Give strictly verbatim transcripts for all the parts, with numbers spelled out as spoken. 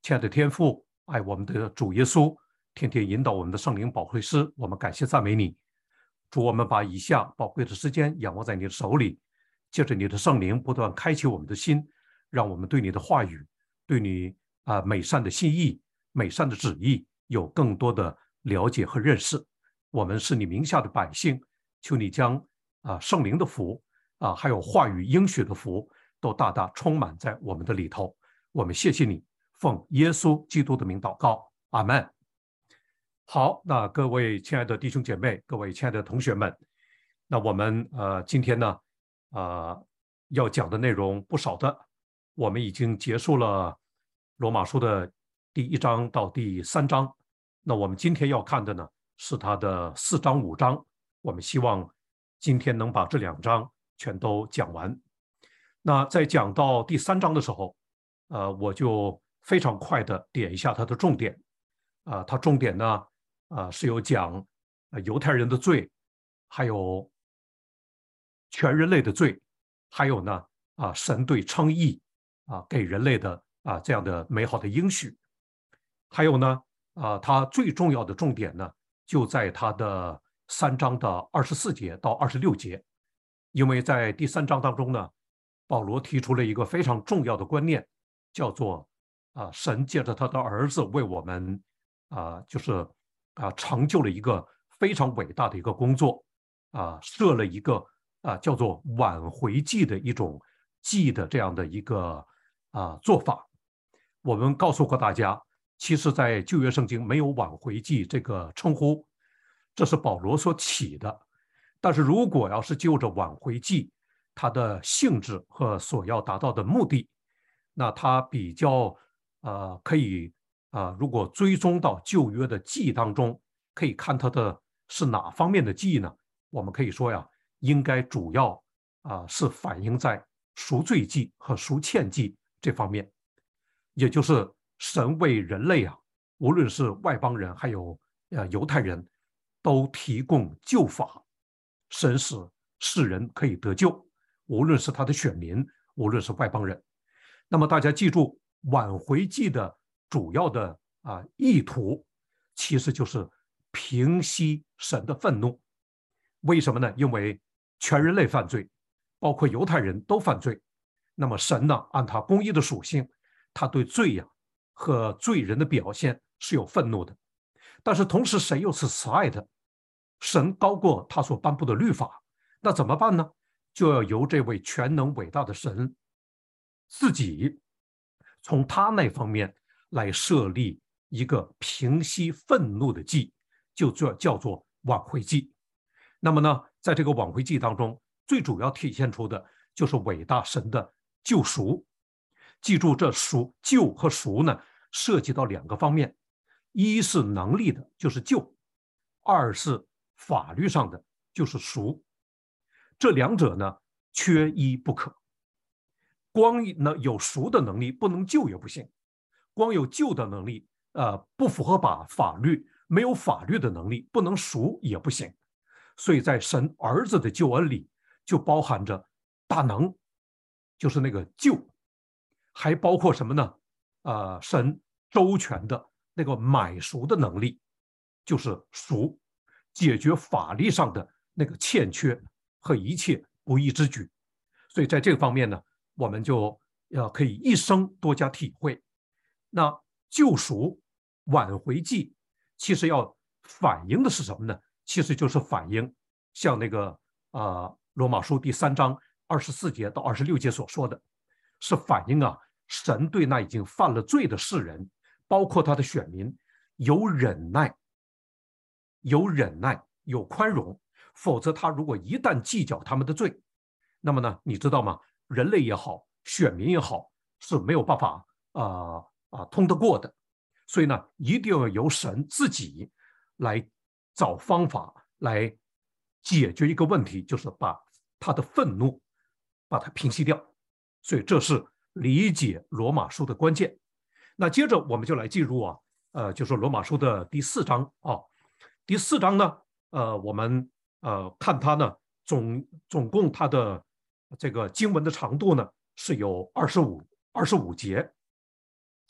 亲爱的天父，爱我们的主耶稣，天天引导我们的圣灵保惠师，我们感谢赞美你。主，我们把以下宝贵的时间仰望在你的手里，借着你的圣灵不断开启我们的心，让我们对你的话语，对你啊、呃、美善的心意、美善的旨意有更多的了解和认识。我们是你名下的百姓，求你将啊、呃、圣灵的福啊、呃、还有话语应许的福都大大充满在我们的里头。我们谢谢你，奉耶稣基督的名祷告，阿们。好，那各位亲爱的弟兄姐妹，各位亲爱的同学们，那我们呃今天呢，呃要讲的内容不少的，我们已经结束了罗马书的第一章到第三章，那我们今天要看的呢是它的四章五章，我们希望今天能把这两章全都讲完。那在讲到第三章的时候，呃，我就非常快的点一下它的重点，啊、呃，它重点呢，啊、呃，是有讲、呃、犹太人的罪，还有全人类的罪，还有呢，啊、呃，神对称义啊、呃、给人类的啊、呃、这样的美好的应许，还有呢，啊、呃，它最重要的重点呢，就在它的三章的二十四节到二十六节，因为在第三章当中呢，保罗提出了一个非常重要的观念，叫做啊，神借着他的儿子为我们啊，就是啊，成就了一个非常伟大的一个工作啊，设了一个啊叫做挽回祭的一种祭的这样的一个啊做法。我们告诉过大家，其实，在旧约圣经没有挽回祭这个称呼，这是保罗所起的。但是如果要是就着挽回祭，它的性质和所要达到的目的，那它比较呃可以啊、呃，如果追踪到旧约的祭当中，可以看它的是哪方面的祭呢？我们可以说呀，应该主要啊、呃、是反映在赎罪祭和赎愆祭这方面，也就是神为人类啊，无论是外邦人还有呃犹太人，都提供救法，神使世人可以得救，无论是他的选民，无论是外邦人。那么大家记住，挽回祭的主要的啊意图，其实就是平息神的愤怒。为什么呢？因为全人类犯罪，包括犹太人都犯罪。那么神呢，按他公义的属性，他对罪呀、啊、和罪人的表现是有愤怒的。但是同时，神又是慈爱的，神高过他所颁布的律法。那怎么办呢？就要由这位全能伟大的神自己从他那方面来设立一个平息愤怒的祭，就叫做挽回祭。那么呢，在这个挽回祭当中，最主要体现出的就是伟大神的救赎。记住，这赎救和赎呢，涉及到两个方面，一是能力的，就是救；二是法律上的，就是赎。这两者呢，缺一不可。光呢有赎的能力，不能救也不行；光有救的能力，呃，不符合把法律，没有法律的能力，不能赎也不行。所以在神儿子的救恩里，就包含着大能，就是那个救，还包括什么呢？呃，神周全的那个买赎的能力，就是赎，解决法律上的那个欠缺和一切不义之举。所以在这个方面呢，我们就要可以一生多加体会。那救赎、挽回祭，其实要反映的是什么呢？其实就是反映像那个啊、呃、罗马书第三章二十四节到二十六节所说的，是反映啊神对那已经犯了罪的世人，包括他的选民，有忍耐，有忍耐，有宽容。否则他如果一旦计较他们的罪，那么呢，你知道吗？人类也好，选民也好，是没有办法啊啊、呃、通得过的。所以呢，一定要由神自己来找方法来解决一个问题，就是把他的愤怒把它平息掉。所以这是理解罗马书的关键。那接着我们就来进入啊，呃，就是罗马书的第四章啊。第四章呢，呃，我们呃看它呢，总总共它的这个经文的长度呢是有二十五二十五节。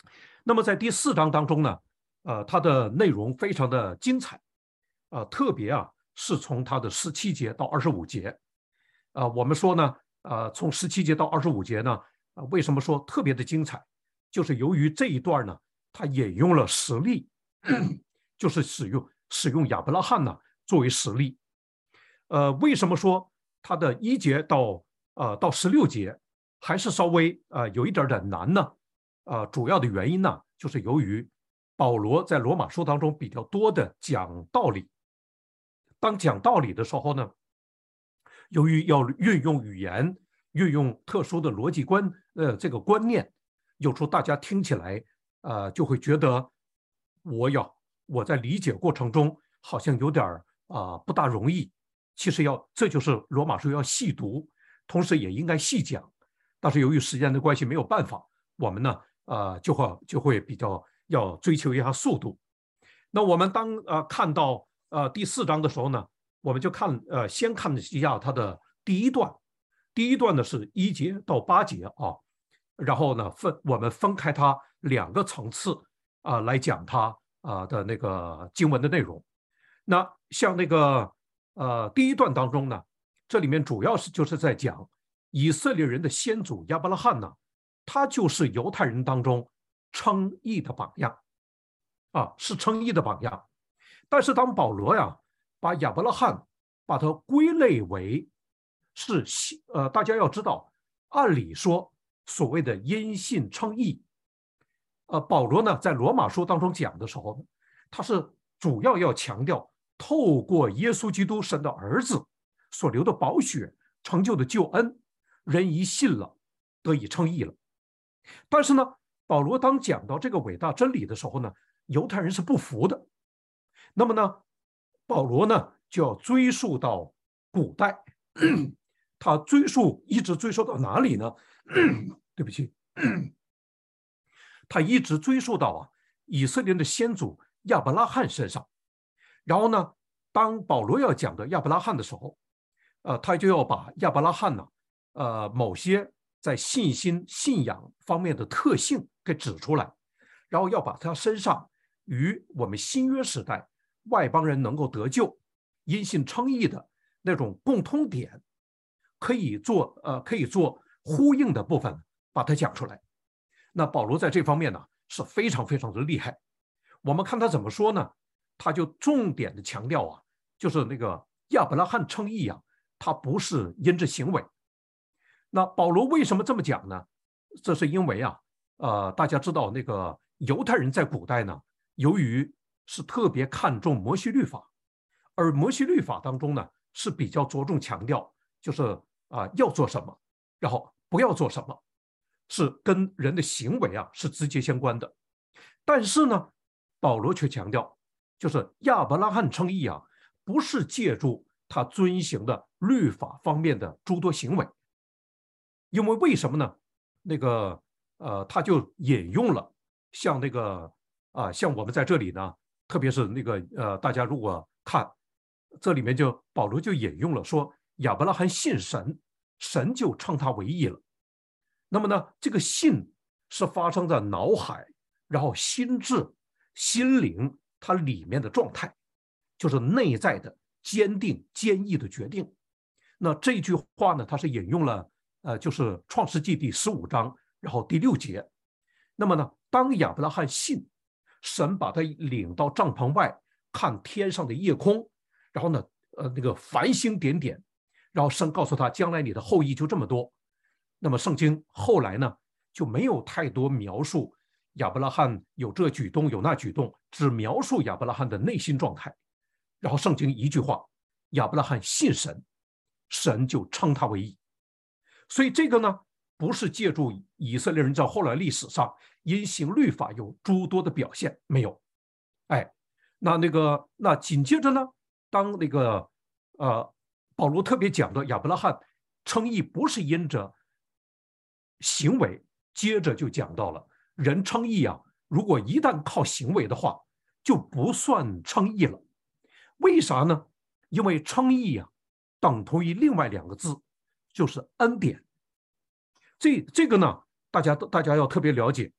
那么在第四章当中呢，呃，它的内容非常的精彩，呃，特别啊是从它的十七节到二十五节，呃，我们说呢，呃，从十七节到二十五节呢，呃，为什么说特别的精彩？就是由于这一段呢，它引用了实例，就是使用使用亚伯拉罕呢作为实例。呃，为什么说它的一节到呃到十六节还是稍微呃有一点点难呢？呃，主要的原因呢，就是由于保罗在罗马书当中比较多的讲道理。当讲道理的时候呢，由于要运用语言，运用特殊的逻辑观，呃，这个观念，有时候大家听起来，呃，就会觉得我要我在理解过程中好像有点啊、呃、不大容易。其实要这就是罗马书要细读，同时也应该细讲，但是由于时间的关系没有办法，我们呢呃就会就会比较要追求一下速度。那我们当呃看到呃第四章的时候呢，我们就看呃先看一下它的第一段，第一段呢是一节到八节啊，然后呢分我们分开它两个层次啊、呃、来讲它啊、呃、的那个经文的内容。那像那个呃第一段当中呢，这里面主要是就是在讲以色列人的先祖亚伯拉罕呢，他就是犹太人当中称义的榜样啊，是称义的榜样。但是当保罗呀把亚伯拉罕把它归类为是呃，大家要知道，按理说所谓的因信称义，呃，保罗呢在罗马书当中讲的时候，他是主要要强调透过耶稣基督神的儿子所流的宝血成就的救恩，人一信了得以称义了。但是呢，保罗当讲到这个伟大真理的时候呢，犹太人是不服的。那么呢，保罗呢就要追溯到古代，他追溯一直追溯到哪里呢？对不起，他一直追溯到啊以色列的先祖亚伯拉罕身上。然后呢，当保罗要讲的亚伯拉罕的时候，呃，他就要把亚伯拉罕呢，呃，某些在信心、信仰方面的特性给指出来，然后要把他身上与我们新约时代外邦人能够得救、因信称义的那种共通点，可以做呃可以做呼应的部分，把它讲出来。那保罗在这方面呢是非常非常的厉害。我们看他怎么说呢？他就重点的强调啊，就是那个亚伯拉罕称义啊，他不是因着行为。那保罗为什么这么讲呢？这是因为啊，呃，大家知道那个犹太人在古代呢，由于是特别看重摩西律法，而摩西律法当中呢是比较着重强调，就是啊、呃、要做什么，然后不要做什么，是跟人的行为啊是直接相关的。但是呢，保罗却强调，就是亚伯拉罕称义啊，不是借助他遵行的律法方面的诸多行为。因为为什么呢？那个呃，他就引用了像那个啊、呃，像我们在这里呢，特别是那个呃，大家如果看这里面就保罗就引用了说亚伯拉罕信神，神就称他为义了。那么呢，这个信是发生在脑海，然后心智、心灵它里面的状态，就是内在的坚定、坚毅的决定。那这句话呢，它是引用了呃，就是创世纪第十五章，然后第六节。那么呢，当亚伯拉罕信神，把他领到帐篷外看天上的夜空，然后呢，呃，那个繁星点点，然后神告诉他，将来你的后裔就这么多。那么圣经后来呢就没有太多描述亚伯拉罕有这举动有那举动，只描述亚伯拉罕的内心状态。然后圣经一句话，亚伯拉罕信神，神就称他为义。所以这个呢，不是借助以色列人在后来历史上因行律法有诸多的表现，没有。哎，那那个那紧接着呢，当那个呃保罗特别讲的亚伯拉罕称义不是因着行为，接着就讲到了人称义啊，如果一旦靠行为的话，就不算称义了。为啥呢？因为称义啊，等同于另外两个字，就是恩典。这这个呢，大家大家要特别了解，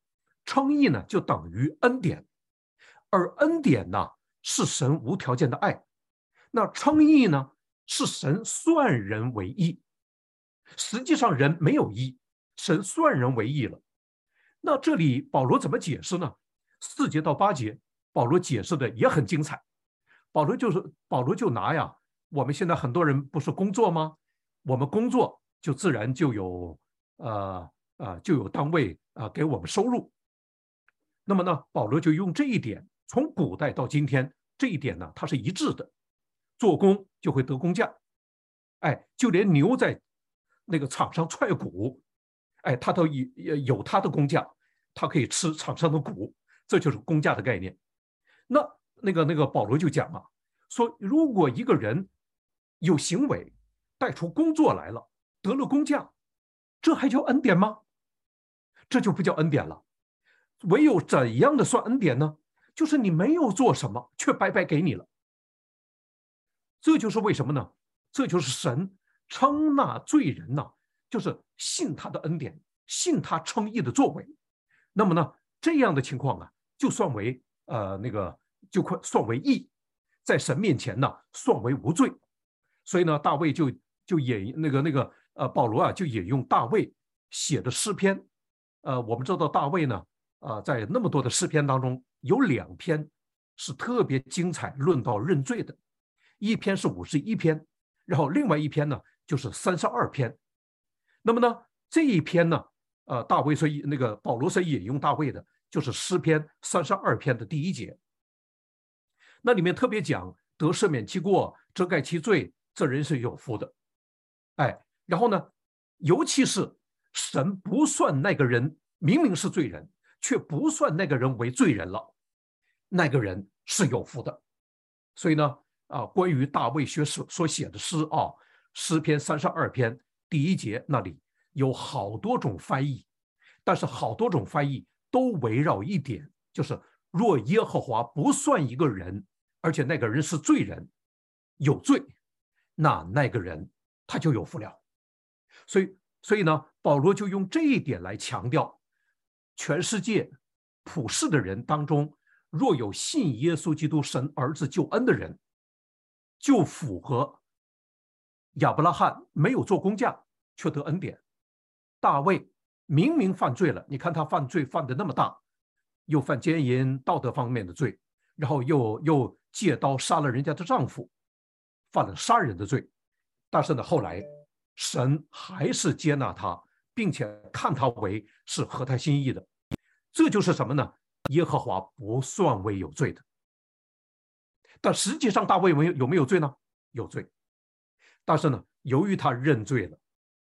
称义呢就等于恩典，而恩典呢是神无条件的爱，那称义呢是神算人为义，实际上人没有义，神算人为义了。那这里保罗怎么解释呢？四节到八节，保罗解释的也很精彩。保罗就是保罗就拿呀，我们现在很多人不是工作吗？我们工作就自然就有呃呃就有单位啊、呃、给我们收入。那么呢，保罗就用这一点，从古代到今天，这一点呢它是一致的，做工就会得工价。哎，就连牛在那个场上踹鼓，哎，它都有它的工价，它可以吃场上的鼓，这就是工价的概念。那那个那个保罗就讲啊，说如果一个人有行为带出工作来了，得了工价，这还叫恩典吗？这就不叫恩典了。唯有怎样的算恩典呢？就是你没有做什么，却白白给你了。这就是为什么呢？这就是神称那罪人呢，就是信他的恩典，信他称义的作为。那么呢，这样的情况啊，就算为呃那个就算为义，在神面前呢，算为无罪。所以呢，大卫就就引那个那个呃保罗啊，就引用大卫写的诗篇。呃，我们知道大卫呢，呃，在那么多的诗篇当中，有两篇是特别精彩，论到认罪的。一篇是五十一篇，然后另外一篇呢就是三十二篇。那么呢，这一篇呢，呃，大卫所以那个保罗所引用大卫的，就是诗篇三十二篇的第一节。那里面特别讲得赦免其过，遮盖其罪，这人是有福的。哎，然后呢，尤其是神不算那个人明明是罪人，却不算那个人为罪人了，那个人是有福的。所以呢，啊，关于大卫所所写的诗啊，诗篇三十二篇第一节那里有好多种翻译，但是好多种翻译都围绕一点，就是若耶和华不算一个人，而且那个人是罪人，有罪，那那个人他就有福了。所以，所以呢，保罗就用这一点来强调，全世界普世的人当中，若有信耶稣基督神儿子救恩的人，就符合亚伯拉罕没有做工价却得恩典，大卫明明犯罪了，你看他犯罪犯得那么大，又犯奸淫道德方面的罪，然后又又借刀杀了人家的丈夫，犯了杀人的罪，但是呢，后来神还是接纳他，并且看他为是合他心意的。这就是什么呢？耶和华不算为有罪的。但实际上大卫有没有罪呢？有罪。但是呢，由于他认罪了，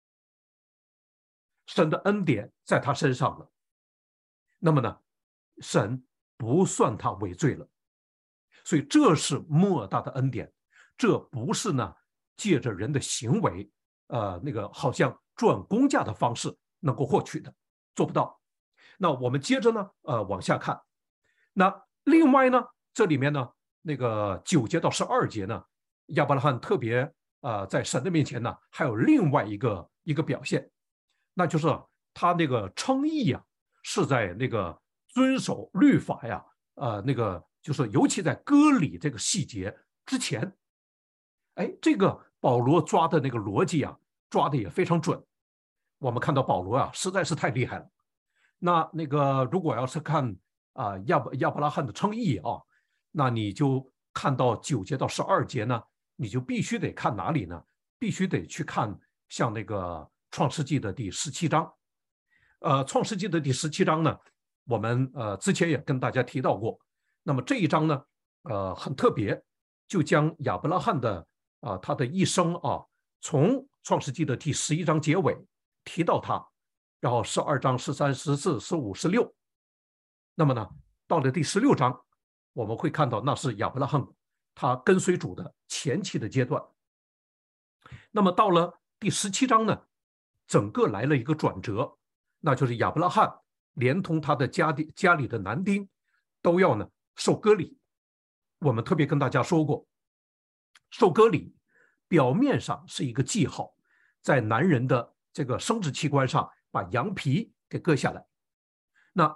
神的恩典在他身上了，那么呢，神不算他为罪了。所以这是莫大的恩典，这不是呢借着人的行为，呃，那个好像赚工价的方式能够获取的，做不到。那我们接着呢，呃，往下看。那另外呢，这里面呢，那个九节到十二节呢，亚伯拉罕特别呃在神的面前呢，还有另外一个一个表现，那就是他那个称义呀，是在那个遵守律法呀，呃，那个就是尤其在割礼这个细节之前，哎，这个保罗抓的那个逻辑啊，抓的也非常准。我们看到保罗啊，实在是太厉害了。那那个如果要是看啊、呃、亚伯亚伯拉罕的称义啊，那你就看到九节到十二节呢，你就必须得看哪里呢？必须得去看像那个创世纪的第十七章。呃，创世纪的第十七章呢，我们呃之前也跟大家提到过。那么这一章呢，呃很特别，就将亚伯拉罕的啊、呃、他的一生啊，从创世纪的第十一章结尾提到他。然后十二章、十三、十四、十五、十六，那么呢，到了第十六章，我们会看到那是亚伯拉罕他跟随主的前期的阶段。那么到了第十七章呢，整个来了一个转折，那就是亚伯拉罕连同他的家里家里的男丁都要呢受割礼。我们特别跟大家说过，受割礼表面上是一个记号，在男人的这个生殖器官上把羊皮给割下来。那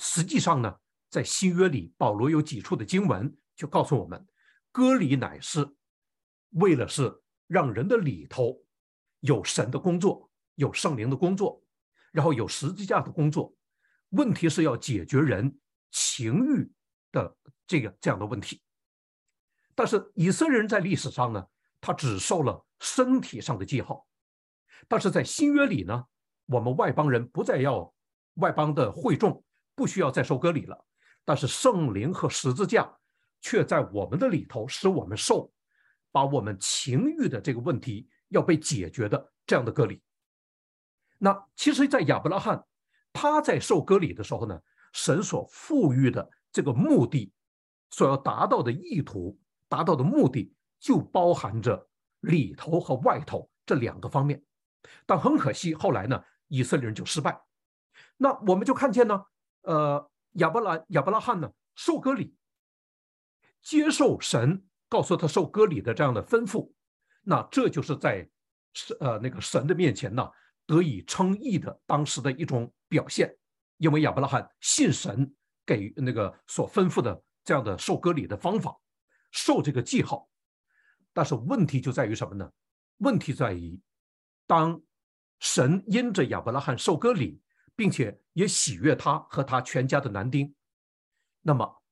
实际上呢，在新约里，保罗有几处的经文就告诉我们，割礼乃是为了是让人的里头有神的工作，有圣灵的工作，然后有十字架的工作。问题是要解决人情欲的这个这样的问题。但是以色列人在历史上呢，他只受了身体上的记号。但是在新约里呢，我们外邦人不再要外邦的会众不需要再受割礼了，但是圣灵和十字架却在我们的里头使我们受把我们情欲的这个问题要被解决的这样的割礼。那其实在亚伯拉罕他在受割礼的时候呢，神所赋予的这个目的，所要达到的意图，达到的目的就包含着里头和外头这两个方面。但很可惜后来呢，以色列人就失败。那我们就看见呢，呃，亚伯拉亚伯拉罕呢受割礼，接受神告诉他受割礼的这样的吩咐，那这就是在呃那个神的面前呢得以称义的当时的一种表现。因为亚伯拉罕信神给那个所吩咐的这样的受割礼的方法，受这个记号。但是问题就在于什么呢？问题在于当神因着亚伯拉罕受割礼，并且也喜悦他和他全家的男丁，那么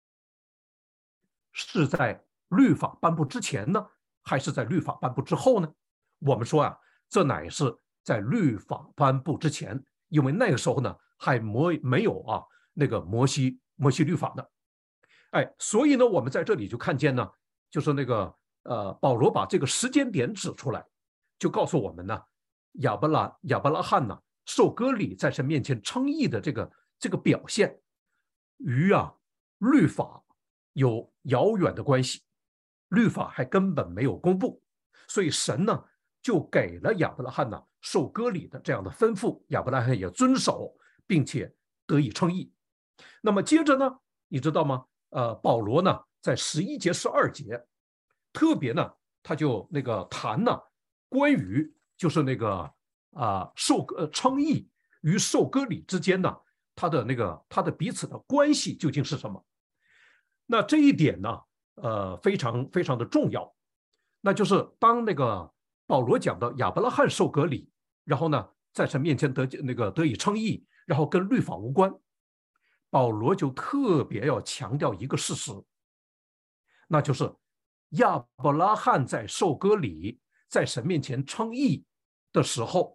是在律法颁布之前呢，还是在律法颁布之后呢？我们说啊，这乃是在律法颁布之前，因为那个时候呢还没有啊那个摩西摩西律法呢。哎，所以呢我们在这里就看见呢，就是那个呃保罗把这个时间点指出来，就告诉我们呢，亚伯拉亚伯拉罕呢受割礼在神面前称义的这个这个表现，与啊律法有遥远的关系，律法还根本没有公布，所以神呢就给了亚伯拉罕呢受割礼的这样的吩咐，亚伯拉罕也遵守，并且得以称义。那么接着呢，你知道吗？呃，保罗呢在十一节、十二节，特别呢他就那个谈呢关于就是那个啊、呃、受呃称义与受割礼之间呢，他的那个他的彼此的关系究竟是什么？那这一点呢，呃，非常非常的重要。那就是当那个保罗讲到亚伯拉罕受割礼，然后呢，在神面前得那个得以称义，然后跟律法无关，保罗就特别要强调一个事实，那就是亚伯拉罕在受割礼，在神面前称义的时候，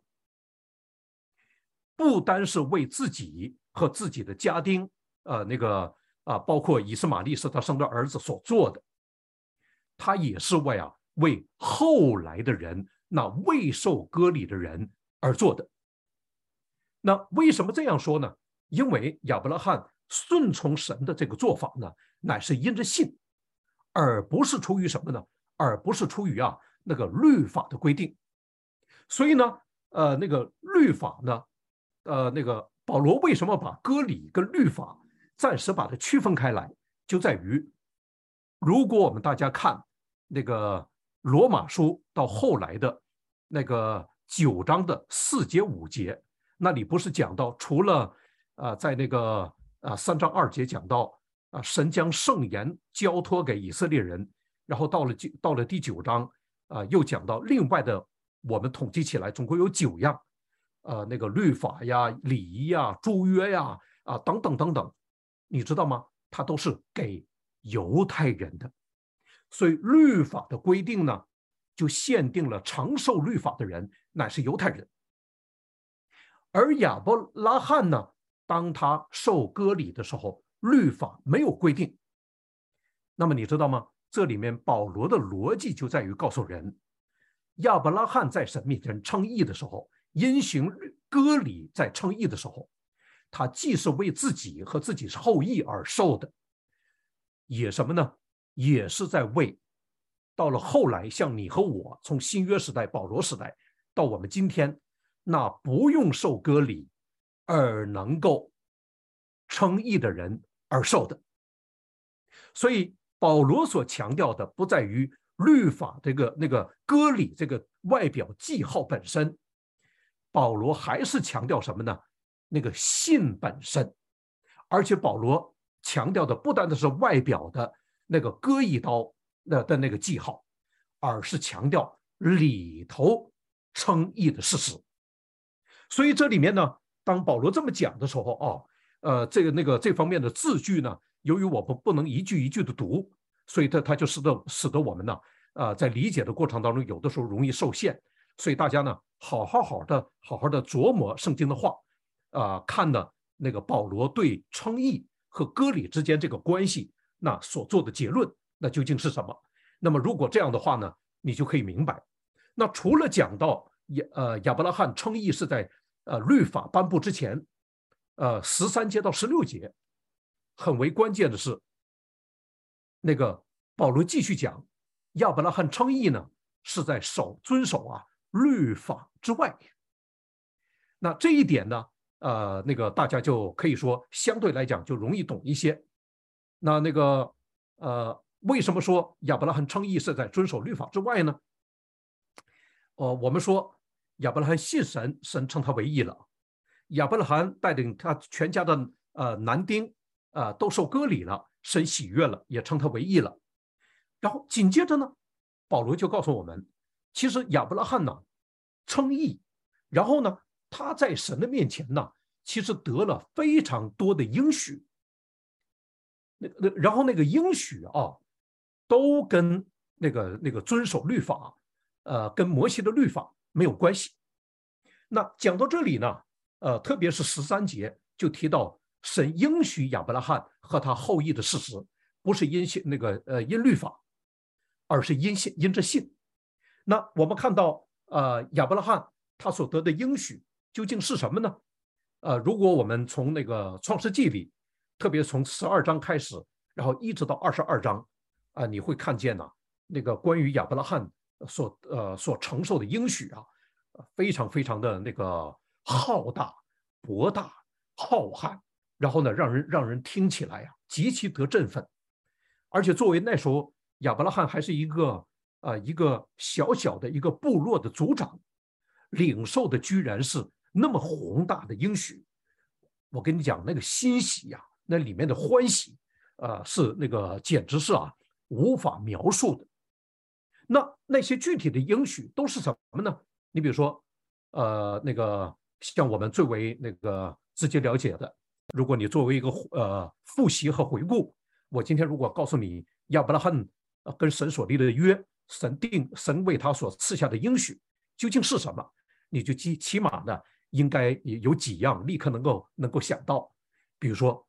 不单是为自己和自己的家丁，呃，那个啊，包括以实玛利是他生的儿子所做的，他也是为啊为后来的人，那未受割礼的人而做的。那为什么这样说呢？因为亚伯拉罕顺从神的这个做法呢，乃是因着信，而不是出于什么呢？而不是出于啊那个律法的规定。所以呢，呃，那个律法呢，呃，那个保罗为什么把割礼跟律法暂时把它区分开来，就在于，如果我们大家看那个罗马书到后来的那个九章的四节五节，那里不是讲到除了啊、呃，在那个啊三章二节讲到啊神将圣言交托给以色列人，然后到了到了第九章啊、呃、又讲到另外的，我们统计起来总共有九样，呃那个律法呀、礼仪呀、诸约呀啊等等等等，你知道吗？它都是给犹太人的，所以律法的规定呢，就限定了承受律法的人乃是犹太人。而亚伯拉罕呢，当他受割礼的时候，律法没有规定。那么你知道吗？这里面保罗的逻辑就在于告诉人，亚伯拉罕在神面前称义的时候，因行割礼在称义的时候，他既是为自己和自己是后裔而受的，也什么呢？也是在为到了后来像你和我，从新约时代保罗时代到我们今天，那不用受割礼而能够称义的人而受的。所以保罗所强调的不在于律法这个那个割礼这个外表记号本身，保罗还是强调什么呢？那个信本身， 而且保罗强调的不单单是外表的那个割一刀的的那个记号，而是强调里头称义的事实。所以这里面呢，当保罗这么讲的时候，哦，呃，这个那个这方面的字句呢，由于我们不能一句一句的读，所以它它就使得使得我们呢，呃，在理解的过程当中，有的时候容易受限。所以大家呢，好好好的好好的琢磨圣经的话，啊、呃，看呢那个保罗对称义和割礼之间这个关系，那所做的结论，那究竟是什么？那么如果这样的话呢，你就可以明白。那除了讲到亚呃亚伯拉罕称义是在呃律法颁布之前，呃十三节到十六节，很为关键的是，那个保罗继续讲，亚伯拉罕称义呢是在守遵守啊律法之外。那这一点呢，呃，那个大家就可以说相对来讲就容易懂一些。那那个呃，为什么说亚伯拉罕称义是在遵守律法之外呢？呃，我们说亚伯拉罕信神，神称他为义了。亚伯拉罕带领他全家的呃男丁呃都受割礼了，神喜悦了，也称他为义了。然后紧接着呢，保罗就告诉我们，其实亚伯拉罕呢称义，然后呢他在神的面前呢，其实得了非常多的应许。那那然后那个应许啊，都跟那个那个遵守律法，呃，跟摩西的律法没有关系。那讲到这里呢，呃，特别是十三节就提到神应许亚伯拉罕和他后裔的事实，不是因信那个呃因律法，而是因信因着信。那我们看到呃亚伯拉罕他所得的应许究竟是什么呢？呃，如果我们从那个创世纪里，特别从十二章开始，然后一直到二十二章，啊、呃，你会看见呢、啊，那个关于亚伯拉罕所呃所承受的应许啊，非常非常的那个浩大、博大、浩瀚，然后呢，让人让人听起来呀、啊、极其得振奋。而且作为那时候亚伯拉罕还是一个呃一个小小的一个部落的族长，领受的居然是那么宏大的应许。我跟你讲，那个欣喜呀、啊，那里面的欢喜，呃，是那个简直是啊无法描述的。那那些具体的应许都是什么呢？你比如说，呃，那个像我们最为那个直接了解的，如果你作为一个呃复习和回顾，我今天如果告诉你亚伯拉罕呃跟神所立的约，神定神为他所赐下的应许究竟是什么，你就起起码呢应该有几样立刻能够能够想到，比如说。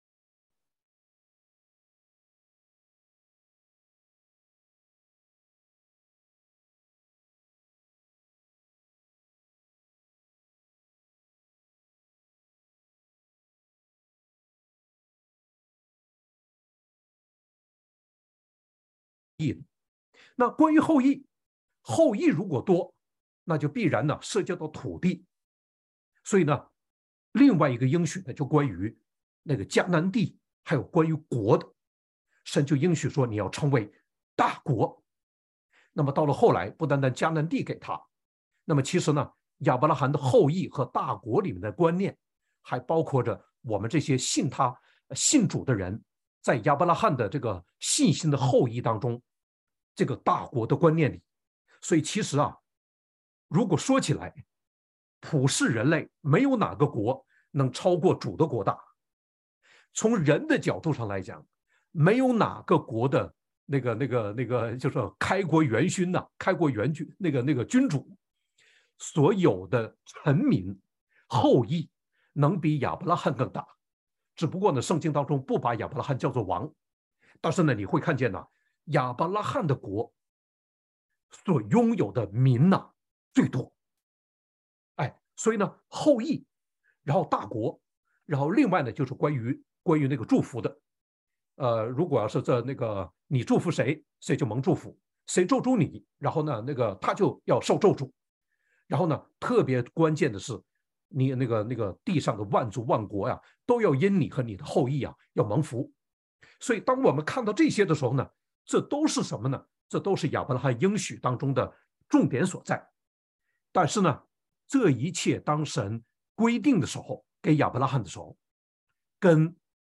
那关于后裔，后裔如果多，那就必然呢涉及到土地，所以呢，另外一个应许呢就关于那个迦南地，还有关于国的，神就应许说你要成为大国。那么到了后来，不单单迦南地给他，那么其实呢，亚伯拉罕的后裔和大国里面的观念，还包括着我们这些信他信主的人，在亚伯拉罕的这个信心的后裔当中，这个大国的观念里。所以其实啊，如果说起来，普世人类没有哪个国能超过主的国大。从人的角度上来讲，没有哪个国的那个那个那个就是开国元勋呐、啊，开国元君那个那个君主，所有的臣民后裔能比亚伯拉罕更大。只不过呢，圣经当中不把亚伯拉罕叫做王，但是呢，你会看见呢，亚伯拉罕的国所拥有的民呐、啊、最多。哎，所以呢，后裔，然后大国，然后另外呢，就是关于关于那个祝福的。呃，如果要是这那个你祝福谁，谁就蒙祝福；谁咒诅你，然后呢，那个他就要受咒诅。然后呢，特别关键的是，你那个那个地上的万族万国呀、啊，都要因你和你的后裔啊要蒙福。所以，当我们看到这些的时候呢，这都是什么呢？这都是亚伯拉罕应许当中的重点所在。但是呢，这一切当神规定的时候，给亚伯拉罕的时候，跟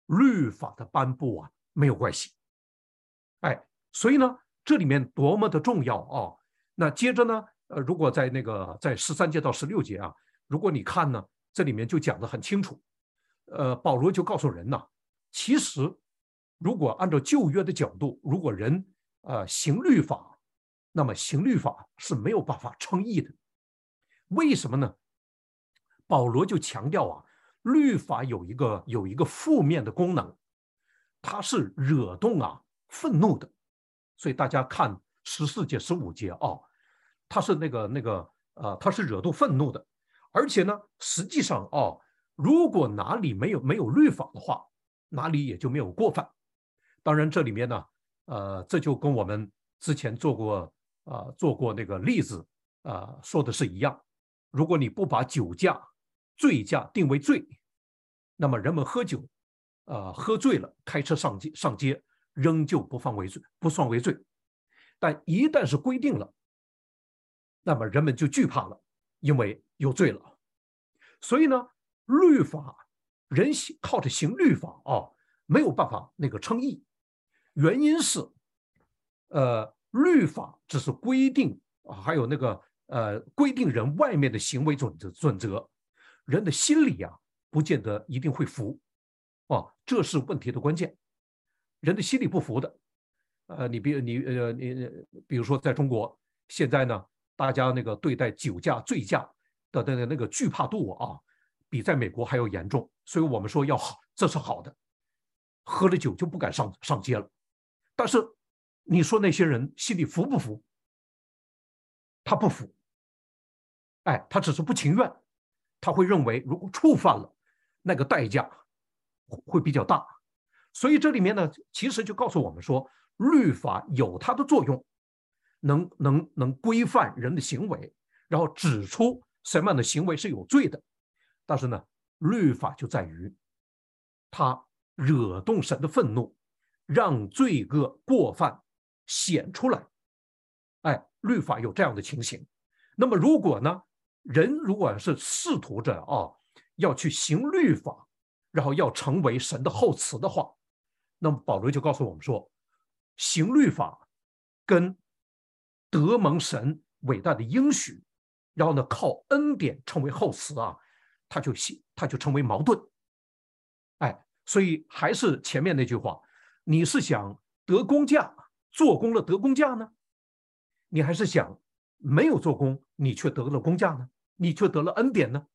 律法的颁布啊没有关系。哎，所以呢，这里面多么的重要啊！那接着呢，呃，如果在那个在十三节到十六节啊，如果你看呢，这里面就讲得很清楚。呃，保罗就告诉人呐，其实如果按照旧约的角度，如果人呃行律法，那么行律法是没有办法称义的。为什么呢？保罗就强调啊，律法有一个有一个负面的功能，它是惹动啊愤怒的。所以大家看十四节、十五节啊，它是那个那个呃，它是惹动愤怒的。而且呢，实际上啊，如果哪里没有没有律法的话，哪里也就没有过犯。当然，这里面呢，呃，这就跟我们之前做过呃做过那个例子啊、呃、说的是一样。如果你不把酒驾、醉驾定为罪，那么人们喝酒，呃，喝醉了开车上街上街，仍旧不犯为罪，不算为罪。但一旦是规定了，那么人们就惧怕了，因为有罪了。所以呢，律法人靠着行律法啊，没有办法那个称义。原因是，呃，律法只是规定啊，还有那个呃规定人外面的行为准则准则，人的心里啊，不见得一定会服啊，这是问题的关键。人的心里不服的，呃，你比你呃你比如说在中国现在呢，大家那个对待酒驾、醉驾的的那个惧怕度啊，比在美国还要严重。所以我们说要好，这是好的，喝了酒就不敢上上街了。但是你说那些人心里服不服？他不服，哎，他只是不情愿，他会认为如果触犯了，那个代价会比较大。所以这里面呢，其实就告诉我们说，律法有它的作用，能能能规范人的行为，然后指出什么样的行为是有罪的。但是呢，律法就在于它惹动神的愤怒，让罪恶过犯显出来。哎，律法有这样的情形。那么如果呢，人如果是试图着啊要去行律法，然后要成为神的后嗣的话，那么保罗就告诉我们说，行律法跟得蒙神伟大的应许，然后呢靠恩典成为后嗣啊，他就他就成为矛盾。哎，所以还是前面那句话，你是想得工价，做工了得工价呢？你还是想没有做工，你却得了工价呢？你却得了恩典呢？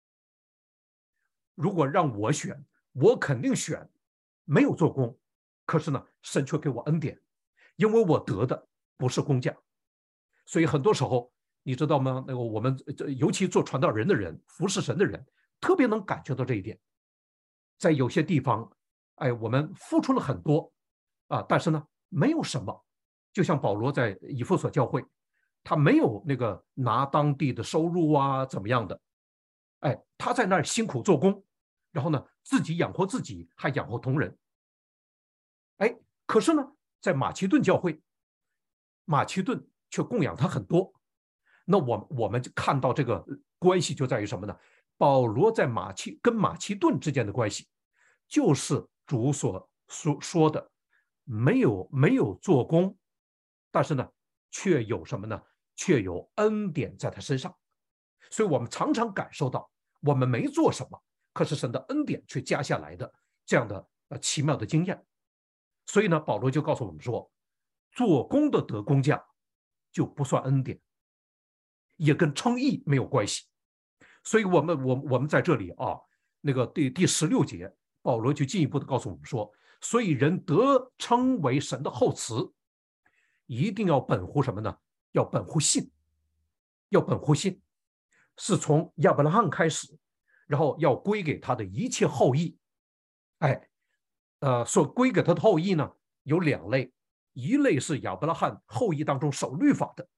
如果让我选，我肯定选没有做工，可是呢，神却给我恩典，因为我得的不是工价。所以很多时候，你知道吗？那个我们尤其做传道人的人，服侍神的人，特别能感觉到这一点。在有些地方，哎，我们付出了很多啊，但是呢，没有什么。就像保罗在以弗所教会，他没有那个拿当地的收入啊，怎么样的？哎，他在那儿辛苦做工，然后呢，自己养活自己，还养活同仁。哎，可是呢，在马其顿教会，马其顿却供养他很多。那我我们看到这个关系就在于什么呢？保罗在马其跟马其顿之间的关系，就是主所说说的，没有没有做工，但是呢，却有什么呢？却有恩典在他身上。所以我们常常感受到，我们没做什么，可是神的恩典却加下来的这样的呃奇妙的经验。所以呢，保罗就告诉我们说，做工的得工价就不算恩典，也跟称义没有关系。所以我们我我们在这里啊，那个第第十六节，保罗就进一步的告诉我们说，所以人得称为神的后嗣，一定要本乎什么呢？要本乎信，要本乎信，是从亚伯拉罕开始，然后要归给他的一切后裔。哎，呃，所归给他的后裔呢，有两类，一类是亚伯拉罕后裔当中守律法的，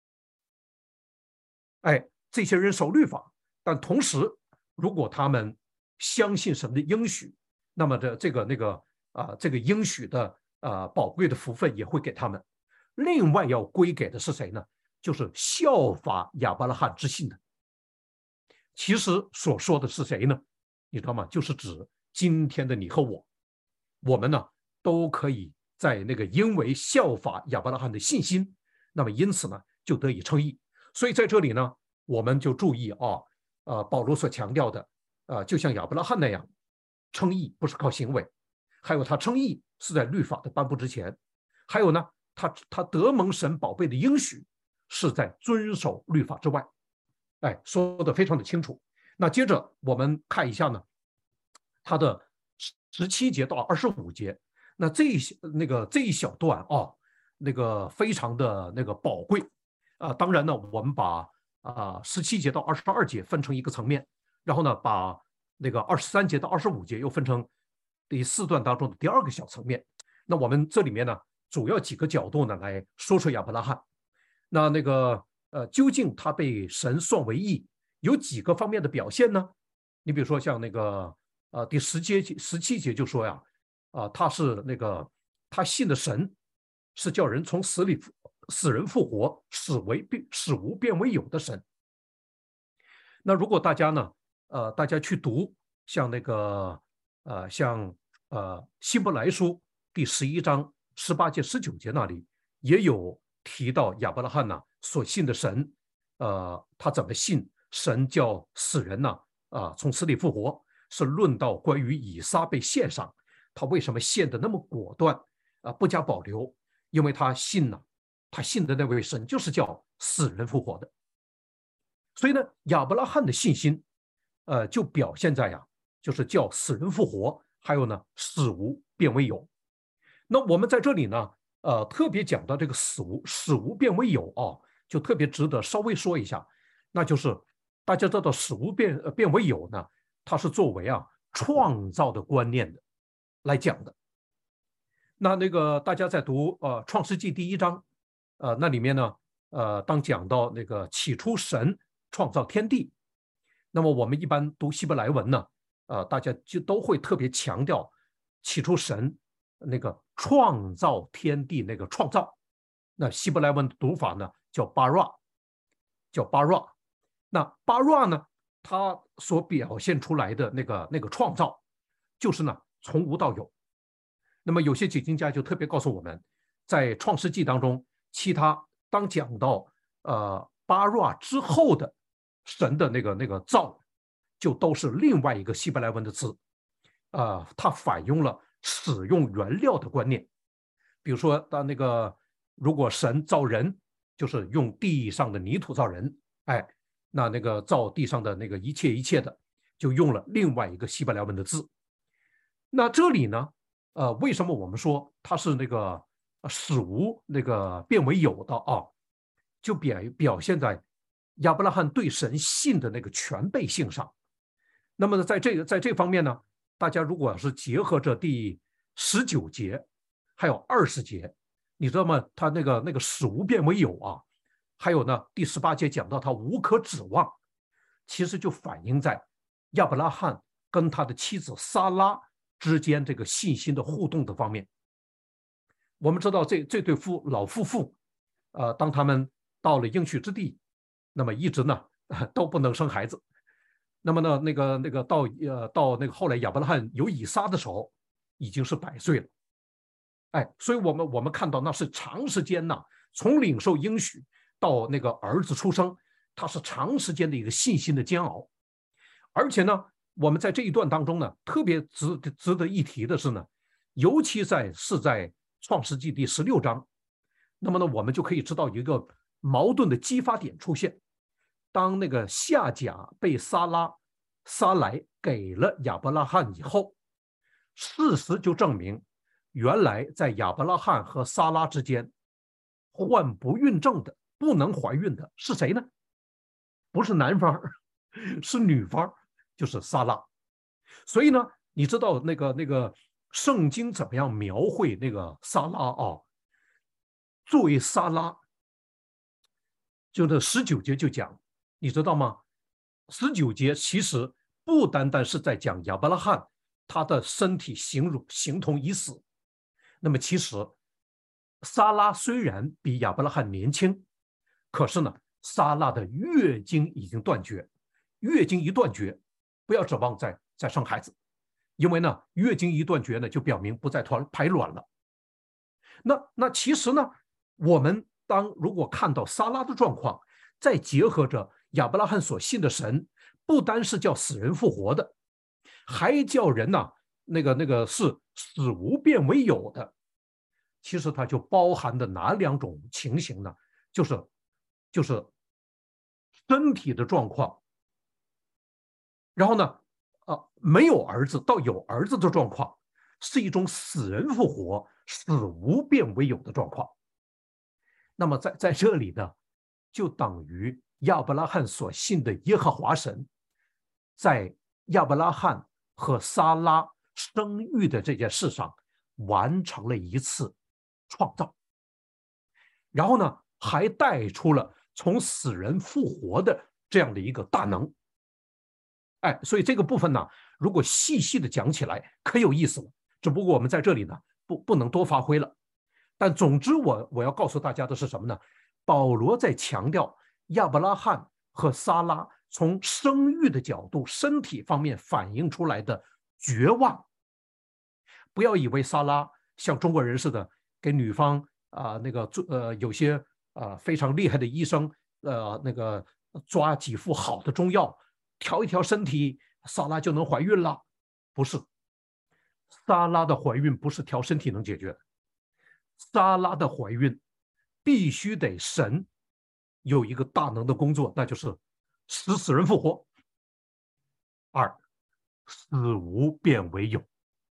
哎，这些人守律法，但同时，如果他们相信神的应许，那么的这个那个啊、呃，这个应许的啊、呃、宝贵的福分也会给他们。另外要归给的是谁呢？就是效法亚伯拉罕之信的。其实所说的是谁呢？你知道吗？就是指今天的你和我， 我们呢都可以在那个因为效法亚伯拉罕的信心，那么因此呢就得以称义。所以在这里呢，我们就注意啊，呃，保罗所强调的，呃，就像亚伯拉罕那样，称义不是靠行为，还有他称义是在律法的颁布之前，还有呢，他他得蒙神宝贝的应许是在遵守律法之外。哎，说的非常的清楚。那接着我们看一下呢，他的十七节到二十五节，那这一那个这一小段啊，那个非常的那个宝贵啊、呃。当然呢，我们把啊十七节到二十二节分成一个层面，然后呢，把那个二十三节到二十五节又分成第四段当中的第二个小层面。那我们这里面呢，主要几个角度呢来说说亚伯拉罕。那那个呃，究竟他被神算为义，有几个方面的表现呢？你比如说像那个呃第十节十七节就说呀，啊、呃，他是那个他信的神是叫人从死里死人复活，使为使无变为有的神。那如果大家呢，呃，大家去读像那个呃像呃希伯来书第十一章十八节十九节那里也有提到亚伯拉罕呢、啊、所信的神，呃，他怎么信神叫死人呢、啊？啊、呃，从死里复活，是论到关于以撒被献上，他为什么献的那么果断啊、呃，不加保留？因为他信呢、啊，他信的那位神就是叫死人复活的。所以呢，亚伯拉罕的信心，呃，就表现在呀、啊，就是叫死人复活，还有呢，死无变为有。那我们在这里呢，呃，特别讲到这个死无死无变为有啊，就特别值得稍微说一下，那就是大家知道死无变变为有呢，它是作为啊创造的观念的来讲的。那那个大家在读呃创世纪第一章，呃那里面呢，呃当讲到那个起初神创造天地，那么我们一般读希伯来文呢，呃大家就都会特别强调起初神那个创造天地那个创造，那希伯来文的读法呢叫巴拉，叫巴拉。那巴拉呢，它所表现出来的那个那个创造，就是呢从无到有。那么有些解经家就特别告诉我们，在创世纪当中，其他当讲到呃巴拉之后的神的那个那个造，就都是另外一个希伯来文的词，呃，它反映了使用原料的观念。比如说，当那个如果神造人，就是用地上的泥土造人，哎，那那个造地上的那个一切一切的，就用了另外一个希伯来文的字。那这里呢，呃，为什么我们说它是那个使无那个变为有的啊？就表表现在亚伯拉罕对神信的那个全备性上。那么在这个在这方面呢，大家如果是结合着第十九节还有二十节，你知道吗？他那个那个使无变为有啊，还有呢第十八节讲到他无可指望，其实就反映在亚伯拉罕跟他的妻子撒拉之间这个信心的互动的方面。我们知道这这对夫老夫妇，呃，当他们到了应许之地，那么一直呢都不能生孩子。那么呢，那个那个到呃到那个后来亚伯拉罕有以撒的时候，已经是百岁了。哎，所以我们我们看到那是长时间呢，从领受应许到那个儿子出生，他是长时间的一个信心的煎熬。而且呢，我们在这一段当中呢，特别值值得一提的是呢，尤其在是在创世纪第十六章，那么呢，我们就可以知道一个矛盾的激发点出现。当那个夏甲被撒拉撒来给了亚伯拉罕以后，事实就证明，原来在亚伯拉罕和撒拉之间患不孕症的、不能怀孕的是谁呢？不是男方，是女方，就是撒拉。所以呢，你知道那个那个圣经怎么样描绘那个撒拉啊？作为撒拉，就这十九节就讲，你知道吗？十九节其实不单单是在讲亚伯拉罕他的身体形如形同已死，那么其实撒拉虽然比亚伯拉罕年轻，可是呢，撒拉的月经已经断绝，月经一断绝，不要指望再再生孩子， 因为呢，月经一断绝呢，就表明不再排排卵了。那那其实呢，我们当如果看到撒拉的状况，再结合着亚伯拉罕所信的神，不单是叫死人复活的，还叫人呢、啊，那个那个是死无变为有的。其实它就包含的哪两种情形呢？就是就是身体的状况，然后呢，呃，没有儿子到有儿子的状况，是一种死人复活、死无变为有的状况。那么在在这里呢，就等于亚伯拉罕所信的耶和华神，在亚伯拉罕和撒拉生育的这件事上完成了一次创造，然后呢，还带出了从死人复活的这样的一个大能。哎，所以这个部分呢，如果细细的讲起来，可有意思了。只不过我们在这里呢，不不能多发挥了。但总之我，我我要告诉大家的是什么呢？保罗在强调亚伯拉罕和撒拉从生育的角度、身体方面反映出来的绝望。不要以为撒拉像中国人似的，给女方啊、呃、那个呃有些啊、呃、非常厉害的医生呃那个抓几副好的中药，调一调身体，撒拉就能怀孕了。不是，撒拉的怀孕不是调身体能解决的。撒拉的怀孕必须得神有一个大能的工作，那就是使死人复活。二，死无变为有。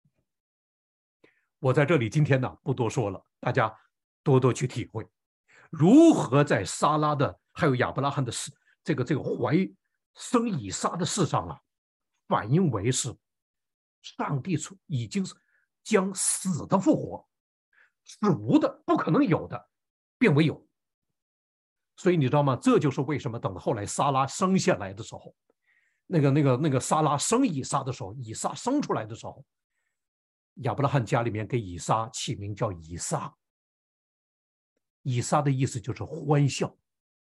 我在这里今天呢不多说了，大家多多去体会，如何在撒拉的还有亚伯拉罕的事这个这个怀生以撒的事上啊，反映为是上帝已经将死的复活，死无的不可能有的变为有。所以你知道吗？这就是为什么等后来撒拉生下来的时候，那个那个那个撒拉生以撒的时候，以撒生出来的时候，亚伯拉罕家里面给以撒起名叫以撒。以撒的意思就是欢笑、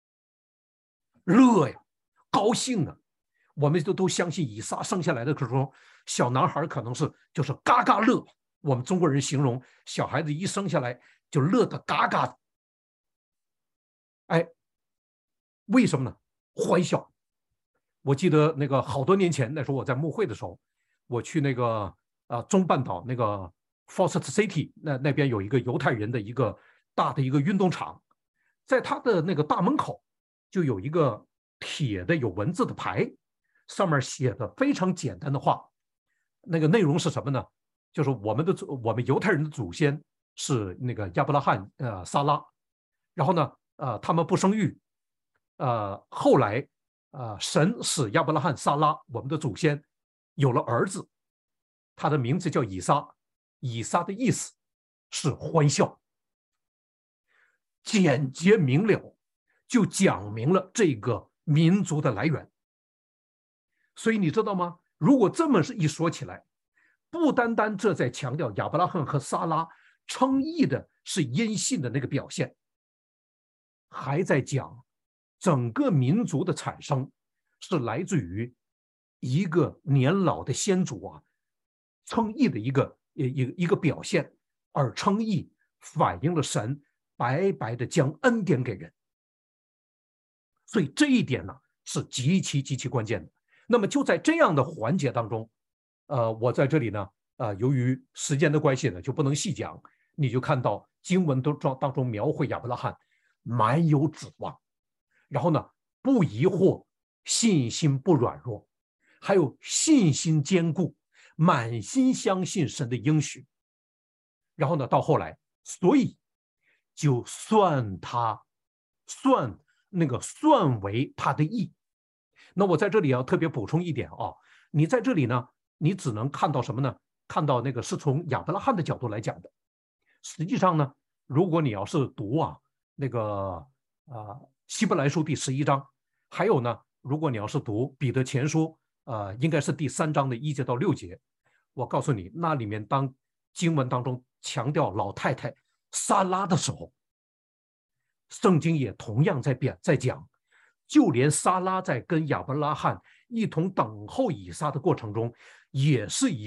乐呀、高兴啊。我们都都相信以撒生下来的时候，小男孩可能是就是嘎嘎乐。我们中国人形容小孩子一生下来就乐得嘎嘎的。哎，为什么呢？欢笑。我记得那个好多年前，那时候我在牧会的时候，我去那个呃中半岛那个 Foster City 那那边有一个犹太人的一个大的一个运动场，在他的那个大门口就有一个铁的有文字的牌，上面写的非常简单的话，那个内容是什么呢？就是我们的我们犹太人的祖先是那个亚伯拉罕呃撒拉，然后呢呃他们不生育，呃后来呃神使亚伯拉罕撒拉我们的祖先有了儿子，他的名字叫以撒，以撒的意思是欢笑。简洁明了，就讲明了这个民族的来源。所以你知道吗？如果这么一说起来，不单单这在强调亚伯拉罕和撒拉称义的是因信的那个表现，还在讲整个民族的产生是来自于一个年老的先祖啊称义的一个一个一个表现，而称义反映了神白白的将恩典给人。所以这一点呢是极其极其关键的。那么就在这样的环节当中，呃，我在这里呢，呃，由于时间的关系呢，就不能细讲。你就看到经文都当中描绘亚伯拉罕满有指望，然后呢，不疑惑，信心不软弱，还有信心坚固，满心相信神的应许。然后呢，到后来，所以就算他算那个算为他的义。那我在这里要特别补充一点啊，你在这里呢，你只能看到什么呢？看到那个是从亚伯拉罕的角度来讲的。实际上呢，如果你要是读啊那个啊希伯来书第十一章，还有呢，如果你要是读彼得前书，呃，应该是第三章的一节到六节，我告诉你，那里面当经文当中强调老太太撒拉的时候，圣经也同样在表在讲。就连撒拉在跟亚伯拉罕一同等候以撒的过程中，也是一个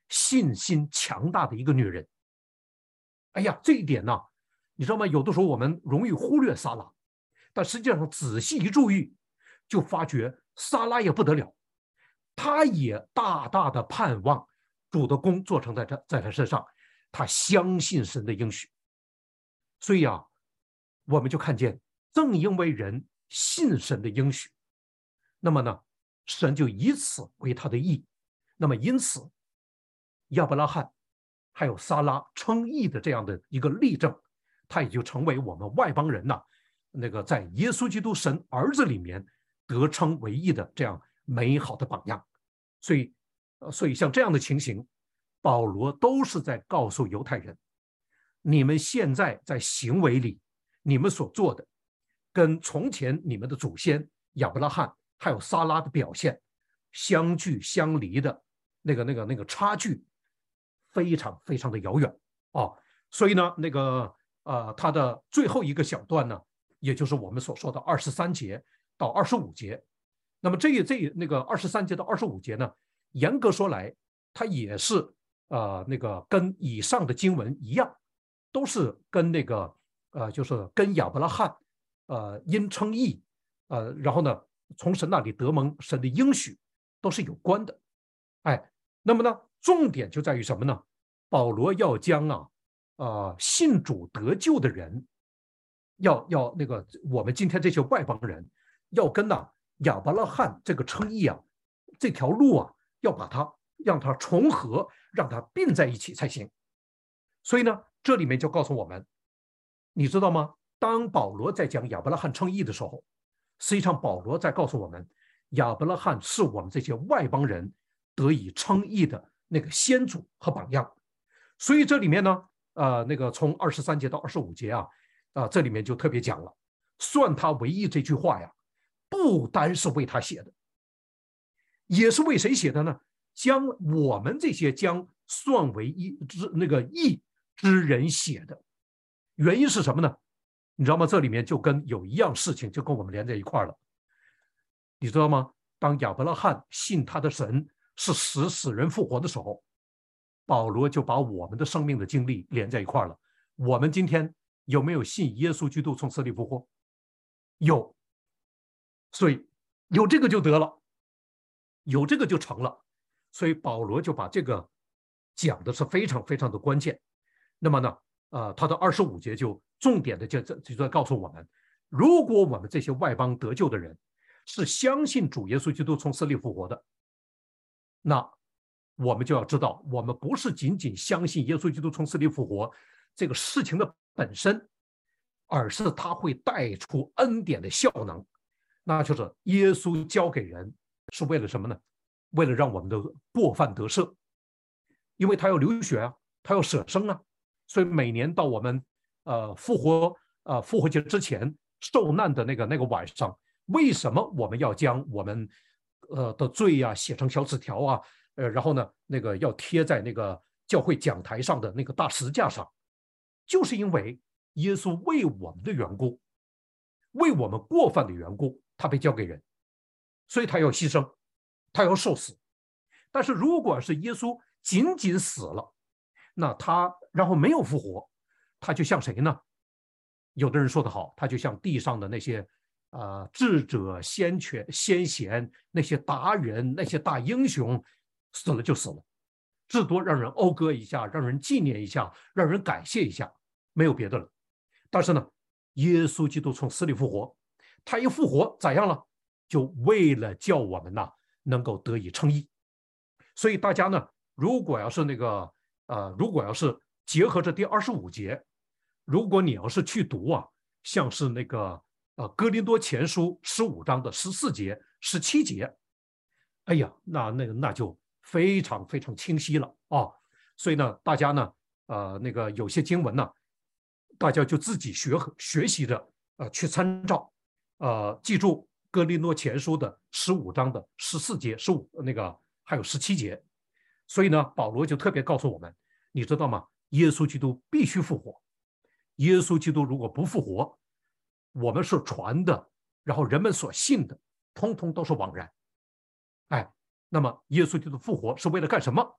信心强大的一个女人。哎呀，这一点呢，你知道吗？有的时候我们容易忽略撒拉，但实际上仔细一注意，就发觉撒拉也不得了，他也大大的盼望主的工做成在这在他身上，他相信神的应许。所以啊，我们就看见，正因为人信神的应许，那么呢，神就以此为他的义。那么因此，亚伯拉罕还有撒拉称义的这样的一个例证，他也就成为我们外邦人呐，那个在耶稣基督神儿子里面得称为义的这样美好的榜样。所以，所以像这样的情形，保罗都是在告诉犹太人，你们现在在行为里，你们所做的，跟从前你们的祖先亚伯拉罕还有撒拉的表现相距相离的那个那个那个差距，非常非常的遥远啊。所以呢，那个呃，他的最后一个小段呢，也就是我们所说的二十三节到二十五节。那么这也这那个二十三节到二十五节呢，严格说来，它也是呃那个跟以上的经文一样，都是跟那个呃就是跟亚伯拉罕呃因称义呃然后呢从神那里得蒙神的应许都是有关的。哎，那么呢，重点就在于什么呢？保罗要将啊呃信主得救的人，要要那个我们今天这些外邦人，要跟呐、啊、亚伯拉罕这个称义啊这条路啊，要把它让它重合，让它并在一起才行。所以呢，这里面就告诉我们，你知道吗？当保罗在讲亚伯拉罕称义的时候，实际上保罗在告诉我们，亚伯拉罕是我们这些外邦人得以称义的那个先祖和榜样。所以这里面呢，呃，那个从二十三节到二十五节啊，啊、呃，这里面就特别讲了，算他为义这句话呀，不单是为他写的，也是为谁写的呢？将我们这些将算为义之那个义之人写的。原因是什么呢？你知道吗？这里面就跟有一样事情就跟我们连在一块了。你知道吗？当亚伯拉罕信他的神是使死人复活的时候，保罗就把我们的生命的经历连在一块了。我们今天有没有信耶稣基督从死里复活？有，所以有这个就得了，有这个就成了。所以保罗就把这个讲的是非常非常的关键。那么呢，呃，他的二十五节就重点的就就在告诉我们，如果我们这些外邦得救的人是相信主耶稣基督从死里复活的，那我们就要知道，我们不是仅仅相信耶稣基督从死里复活这个事情的本身，而是他会带出恩典的效能。那就是耶稣交给人是为了什么呢？为了让我们的过犯得赦，因为他要流血啊，他要舍生啊，所以每年到我们呃复活呃复活节之前受难的那个那个晚上，为什么我们要将我们呃的罪啊写成小纸条啊，呃然后呢那个要贴在那个教会讲台上的那个大石架上，就是因为耶稣为我们的缘故，为我们过犯的缘故，他被交给人，所以他要牺牲，他要受死。但是如果是耶稣仅仅死了，那他然后没有复活，他就像谁呢？有的人说得好，他就像地上的那些呃智者、先权、先贤，那些达人、那些大英雄，死了就死了，至多让人讴歌一下，让人纪念一下，让人感谢一下，没有别的了。但是呢，耶稣基督从死里复活，他一复活咋样了？就为了叫我们呐能够得以称义。所以大家呢，如果要是那个呃，如果要是结合着第二十五节，如果你要是去读啊，像是那个呃哥林多前书十五章的十四节、十七节，哎呀，那那那就非常非常清晰了啊。所以呢，大家呢，呃，那个有些经文呢，大家就自己学学习着呃去参照，呃，记住哥林多前书的十五章的十四节、十五那个还有十七节。所以呢，保罗就特别告诉我们，你知道吗？耶稣基督必须复活。耶稣基督如果不复活，我们所传的，然后人们所信的，通通都是枉然。哎，那么耶稣基督复活是为了干什么？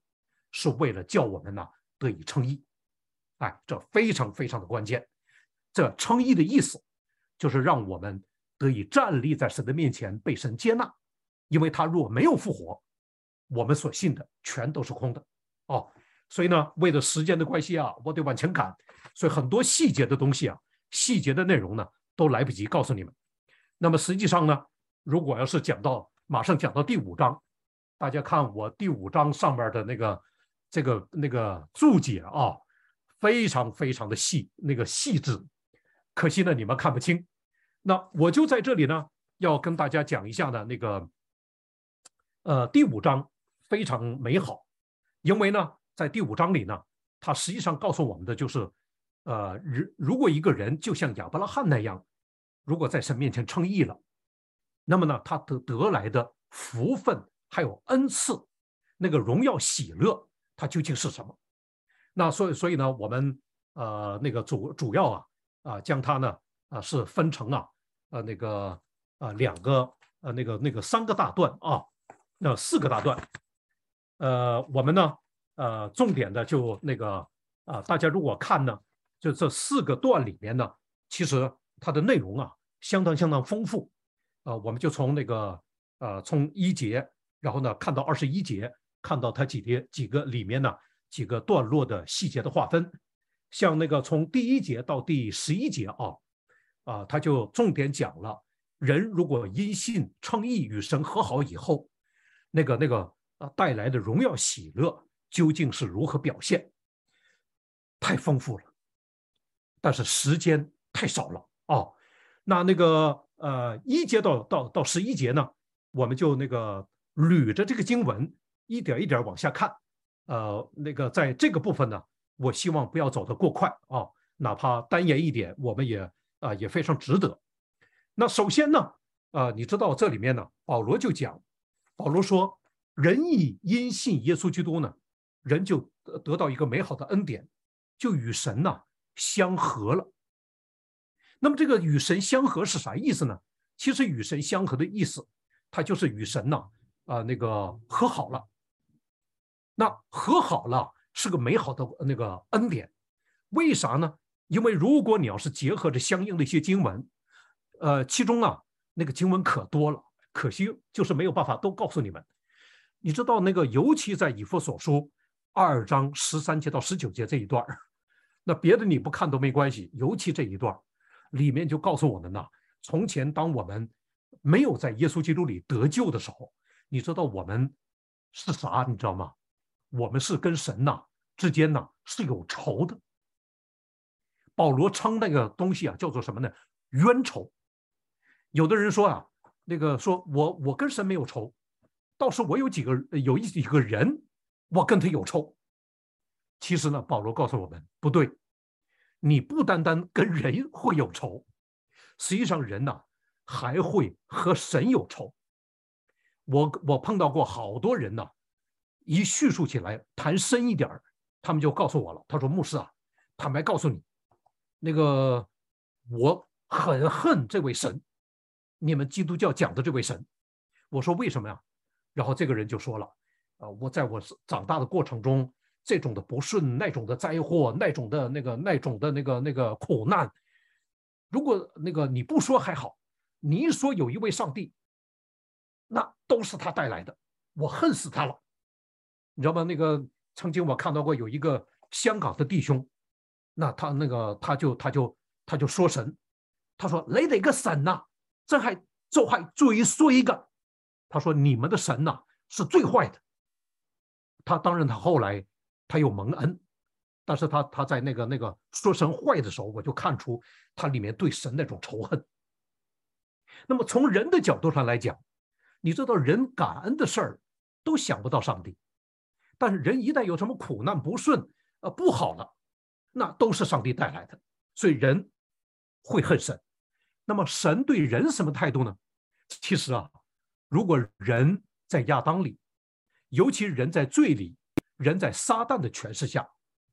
是为了叫我们呢得以称义。哎，这非常非常的关键。这称义的意思就是让我们得以站立在神的面前，被神接纳。因为他若没有复活，我们所信的全都是空的。哦，所以呢，为了时间的关系啊，我得往前赶，所以很多细节的东西啊，细节的内容呢，都来不及告诉你们。那么实际上呢，如果要是讲到马上讲到第五章，大家看我第五章上面的那个这个那个注解啊，非常非常的细，那个细致，可惜呢你们看不清。那我就在这里呢，要跟大家讲一下呢，那个呃第五章非常美好，因为呢在第五章里呢，它实际上告诉我们的就是，呃，如果一个人就像亚伯拉罕那样，如果在神面前称义了，那么呢，他得得来的福分还有恩赐，那个荣耀喜乐，它究竟是什么？那所以所以呢，我们呃那个主主要啊啊、呃、将它呢啊、呃、是分成啊呃那个啊、呃、两个呃那个那个三个大段啊，那四个大段，呃我们呢呃重点的就那个啊、呃、大家如果看呢，就这四个段里面呢，其实它的内容啊相当相当丰富。呃，我们就从那个呃，从一节，然后呢看到二十一节，看到它几节几个里面呢几个段落的细节的划分。像那个从第一节到第十一节啊，啊，他就重点讲了人如果因信称义与神和好以后，那个那个啊带来的荣耀喜乐究竟是如何表现，太丰富了，但是时间太少了啊。那那个呃一节到到到十一节呢，我们就那个捋着这个经文一点一点往下看。呃，那个在这个部分呢，我希望不要走得过快啊，哪怕单言一点，我们也啊、呃、也非常值得。那首先呢，呃，你知道这里面呢，保罗就讲，保罗说，人以因信耶稣基督呢，人就得到一个美好的恩典，就与神呢相合了。那么这个与神相合是啥意思呢？其实与神相合的意思，它就是与神呢啊、呃、那个和好了。那和好了是个美好的那个恩典，为啥呢？因为如果你要是结合着相应的一些经文，呃，其中啊那个经文可多了，可惜就是没有办法都告诉你们。你知道那个，尤其在以弗所书二章十三节到十九节这一段，那别的你不看都没关系，尤其这一段。里面就告诉我们呢，从前当我们没有在耶稣基督里得救的时候，你知道我们是啥？你知道吗？我们是跟神呐之间呢是有仇的。保罗称那个东西啊叫做什么呢？冤仇。有的人说啊，那个说我我跟神没有仇，倒是我有几个有一几个人，我跟他有仇。其实呢，保罗告诉我们不对。你不单单跟人会有仇，实际上人呢、啊、还会和神有仇。我我碰到过好多人呢、啊，一叙述起来谈深一点，他们就告诉我了。他说：“牧师啊，坦白告诉你，那个我很恨这位神，你们基督教讲的这位神。”我说：“为什么呀？”然后这个人就说了：“呃，我在我长大的过程中。”这种的不顺，那种的灾祸，那种的那个那种的那个那个苦难，如果那个你不说还好，你一说有一位上帝，那都是他带来的，我恨死他了。你知道吗？那个曾经我看到过有一个香港的弟兄，那他那个他就他就他就说神，他说你哋個神呐、啊，真係就係最衰噶。他說你們的神呐、啊、是最壞的。他當然他後來。他有蒙恩，但是他他在那个那个说神坏的时候，我就看出他里面对神那种仇恨。那么从人的角度上来讲，你知道人感恩的事儿都想不到上帝，但是人一旦有什么苦难不顺呃不好了，那都是上帝带来的，所以人会恨神。那么神对人什么态度呢？其实啊，如果人在亚当里，尤其人在罪里。人在撒旦的权势下，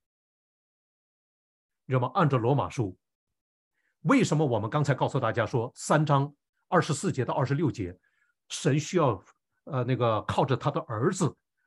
那么按照罗马书，为什么我们刚才告诉大家说三章二十四节到二十六节，神需要呃那个靠着他的儿子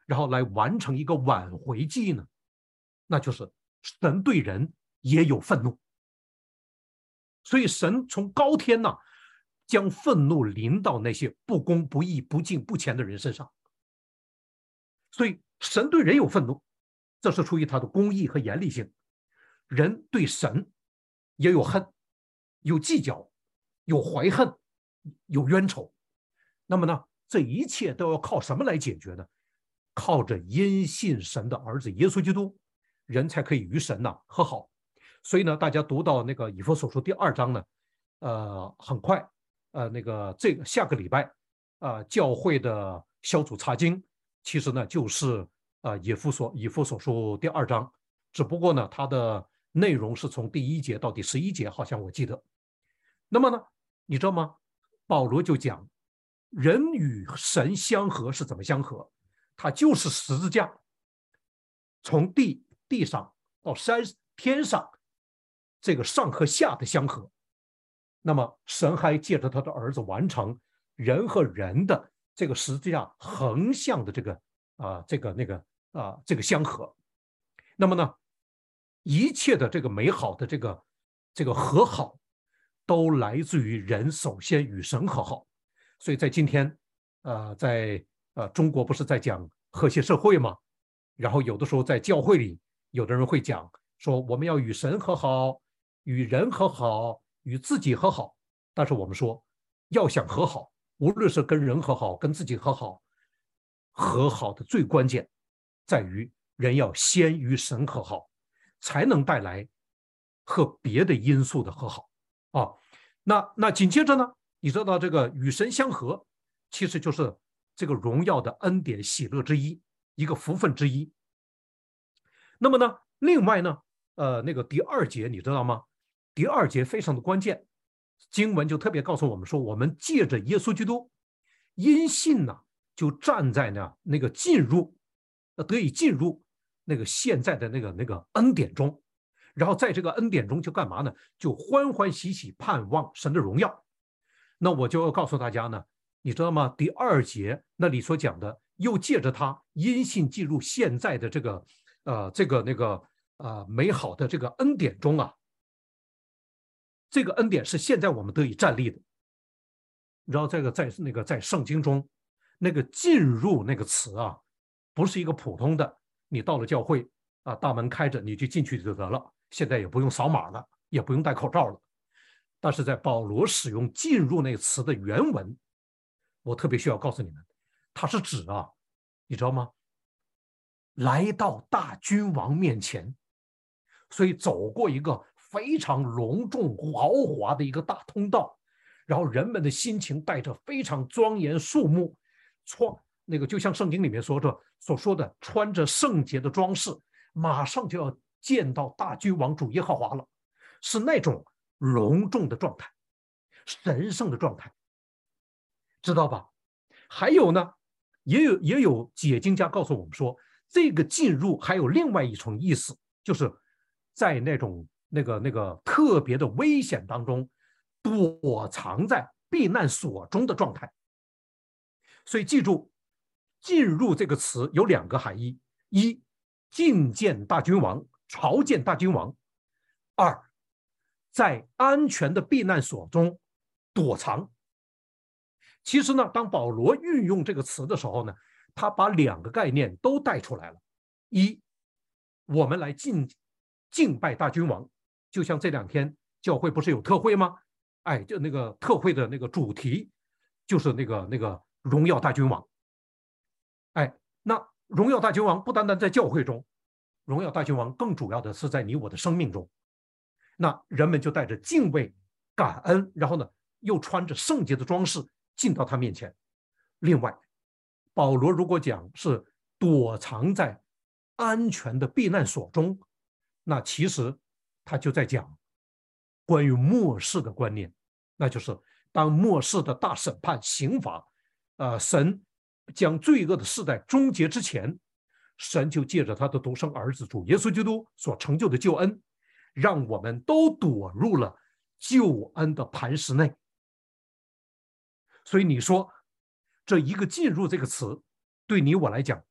然后来完成一个挽回记呢？那就是神对人也有愤怒，所以神从高天呢、啊，将愤怒临到那些不公不义不敬不虔的人身上。所以神对人有愤怒，这是出于他的公义和严厉性。人对神也有恨，有计较，有怀恨，有冤仇。那么呢，这一切都要靠什么来解决呢？靠着因信神的儿子耶稣基督，人才可以与神呢、啊、和好。所以呢，大家读到那个以弗所书第二章呢，呃，很快，呃，那个这个下个礼拜，啊、呃，教会的小组查经，其实呢就是啊、呃、以弗所以弗所书第二章，只不过呢它的内容是从第一节到第十一节，好像我记得。那么呢，你知道吗？保罗就讲，人与神相合是怎么相合？它就是十字架，从地地上到山天上，这个上和下的相合。那么神还借着他的儿子完成人和人的这个十字架横向的这个啊、呃、这个那个啊、呃、这个相合。那么呢，一切的这个美好的这个这个和好，都来自于人首先与神和好。所以在今天，呃，在呃中国不是在讲和谐社会吗？然后有的时候在教会里，有的人会讲说我们要与神和好，与人和好，与自己和好。但是我们说，要想和好，无论是跟人和好，跟自己和好，和好的最关键在于人要先与神和好，才能带来和别的因素的和好啊。那那紧接着呢，你知道这个与神相合，其实就是这个荣耀的恩典喜乐之一，一个福分之一。那么呢，另外呢，呃，那个第二节你知道吗？第二节非常的关键，经文就特别告诉我们说，我们借着耶稣基督，因信呢，就站在呢那个进入，得以进入那个现在的那个那个恩典中，然后在这个恩典中就干嘛呢？就欢欢喜喜盼望神的荣耀。那我就要告诉大家呢，你知道吗？第二节那里所讲的，又借着他因信进入现在的这个呃这个那个呃美好的这个恩典中啊。这个恩典是现在我们得以站立的。你知道这个在那个在圣经中，那个进入那个词啊，不是一个普通的，你到了教会啊，大门开着，你就进去就得了。现在也不用扫码了，也不用戴口罩了。但是在保罗使用进入那个词的原文，我特别需要告诉你们，它是指啊，你知道吗？来到大君王面前，所以走过一个非常隆重豪华的一个大通道，然后人们的心情带着非常庄严肃穆，穿那个就像圣经里面说着所说的，穿着圣洁的装饰，马上就要见到大君王主耶和华了，是那种隆重的状态，神圣的状态，知道吧？还有呢，也有也有解经家告诉我们说，这个进入还有另外一层意思，就是在那种那个那个特别的危险当中，躲藏在避难所中的状态。所以记住，进入这个词有两个含义：一，觐见大君王，朝见大君王；二，在安全的避难所中躲藏。其实呢，当保罗运用这个词的时候呢，他把两个概念都带出来了。一，我们来敬敬拜大君王，就像这两天教会不是有特会吗？哎，就那个特会的那个主题就是那个那个荣耀大君王。哎，那荣耀大君王不单单在教会中，荣耀大君王更主要的是在你我的生命中。那人们就带着敬畏、感恩，然后呢，又穿着圣洁的装饰进到他面前。另外，保罗如果讲是躲藏在安全的避难所中，那其实他就在讲关于末世的观念，那就是当末世的大审判刑罚，呃，神将罪恶的世代终结之前，神就借着他的独生儿子主耶稣基督所成就的救恩，让我们都躲入了救恩的磐石内。所以你说这一个进入这个词对你我来讲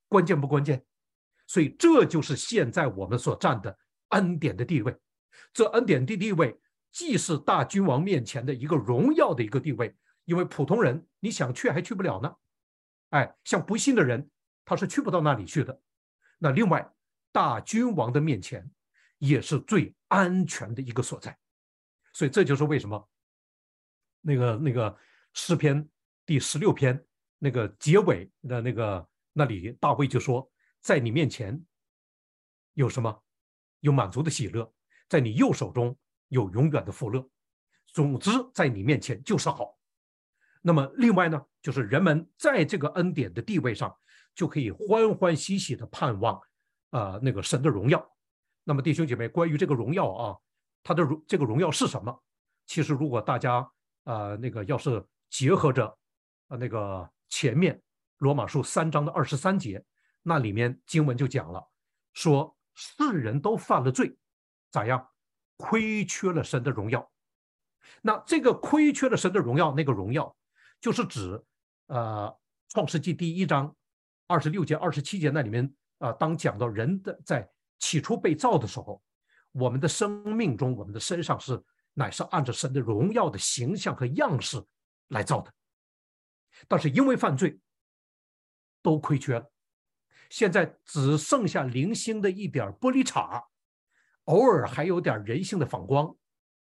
关键不关键？所以这就是现在我们所站的恩典的地位。这恩典的地位既是大君王面前的一个荣耀的一个地位，因为普通人你想去还去不了呢。哎，像不信的人他是去不到那里去的。那另外大君王的面前也是最安全的一个所在。所以这就是为什么那个那个诗篇第十六篇那个结尾的那个那里大卫就说，在你面前有什么？有满足的喜乐，在你右手中有永远的福乐。总之在你面前就是好。那么另外呢，就是人们在这个恩典的地位上就可以欢欢喜喜的盼望呃那个神的荣耀。那么弟兄姐妹，关于这个荣耀啊，它的这个荣耀是什么？其实如果大家呃那个要是结合着呃那个前面罗马书三章的二十三节，那里面经文就讲了，说世人都犯了罪，咋样？亏缺了神的荣耀。那这个亏缺了神的荣耀，那个荣耀就是指呃创世纪第一章二十六节二十七节那里面啊、呃，当讲到人的在起初被造的时候，我们的生命中我们的身上是乃是按照神的荣耀的形象和样式来造的，但是因为犯罪都亏缺了，现在只剩下零星的一点玻璃碴，偶尔还有点人性的反光，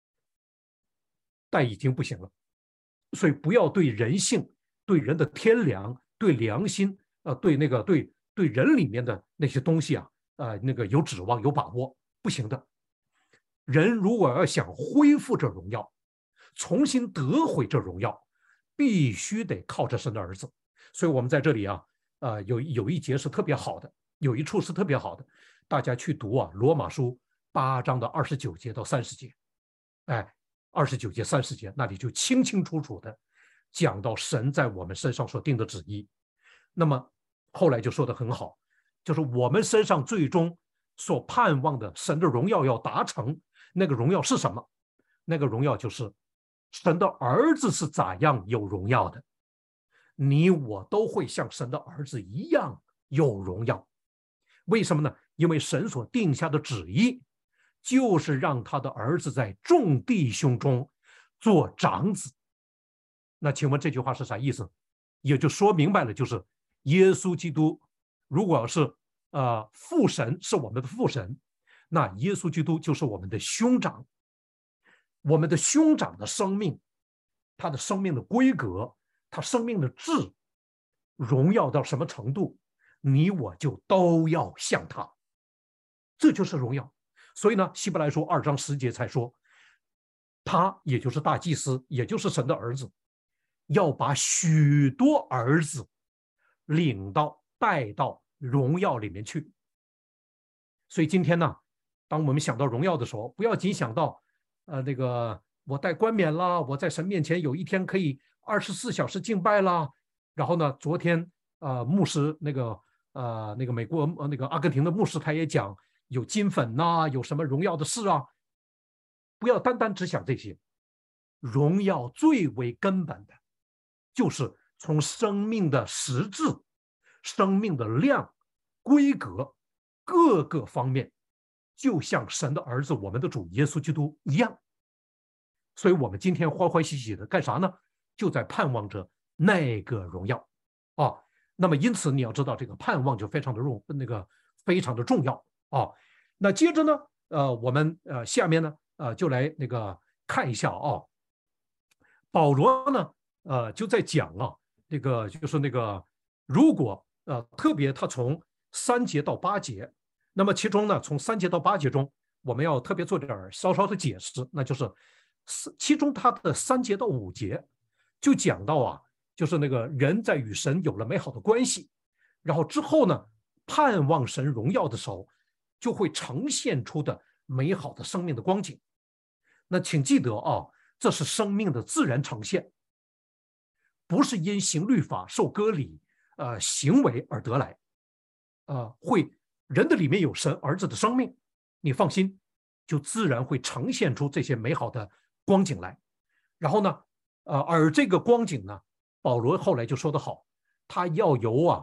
但已经不行了。所以不要对人性、对人的天良、对良心、呃，对那个对对人里面的那些东西啊，呃，那个有指望、有把握，不行的。人如果要想恢复这荣耀，重新得回这荣耀，必须得靠着神的儿子。所以我们在这里啊，呃，有有一节是特别好的，有一处是特别好的，大家去读啊，罗马书八章的二十九节到三十节，哎。二十九节三十节那里就清清楚楚的讲到神在我们身上所定的旨意。那么后来就说得很好，就是我们身上最终所盼望的神的荣耀要达成，那个荣耀是什么？那个荣耀就是神的儿子是咋样有荣耀的，你我都会像神的儿子一样有荣耀。为什么呢？因为神所定下的旨意就是让他的儿子在众弟兄中做长子。那请问这句话是啥意思？也就说明白了，就是耶稣基督如果是呃父神是我们的父神，那耶稣基督就是我们的兄长。我们的兄长的生命，他的生命的规格，他生命的质，荣耀到什么程度，你我就都要像他，这就是荣耀。所以呢，希伯来书二章十节才说，他也就是大祭司，也就是神的儿子，要把许多儿子领到带到荣耀里面去。所以今天呢，当我们想到荣耀的时候，不要仅想到呃那个我带冠冕啦，我在神面前有一天可以二十四小时敬拜啦。然后呢，昨天呃牧师那个呃那个美国呃那个阿根廷的牧师他也讲。有金粉呐、啊，有什么荣耀的事啊？不要单单只想这些，荣耀最为根本的，就是从生命的实质、生命的量、规格各个方面，就像神的儿子，我们的主耶稣基督一样。所以我们今天欢欢喜喜的干啥呢？就在盼望着那个荣耀啊。那么因此你要知道，这个盼望就非常的重，那个非常的重要。哦，那接着呢，呃，我们呃下面呢，呃，就来那个看一下啊、哦，保罗呢，呃，就在讲啊，那个就是那个，如果呃，特别他从三节到八节，那么其中呢，从三节到八节中，我们要特别做点稍稍的解释，那就是其中他的三节到五节就讲到啊，就是那个人在与神有了美好的关系，然后之后呢，盼望神荣耀的时候。就会呈现出的美好的生命的光景。那请记得啊，这是生命的自然呈现，不是因行律法受割礼呃行为而得来。呃，会人的里面有神儿子的生命，你放心，就自然会呈现出这些美好的光景来。然后呢，呃，而这个光景呢，保罗后来就说得好，他要由啊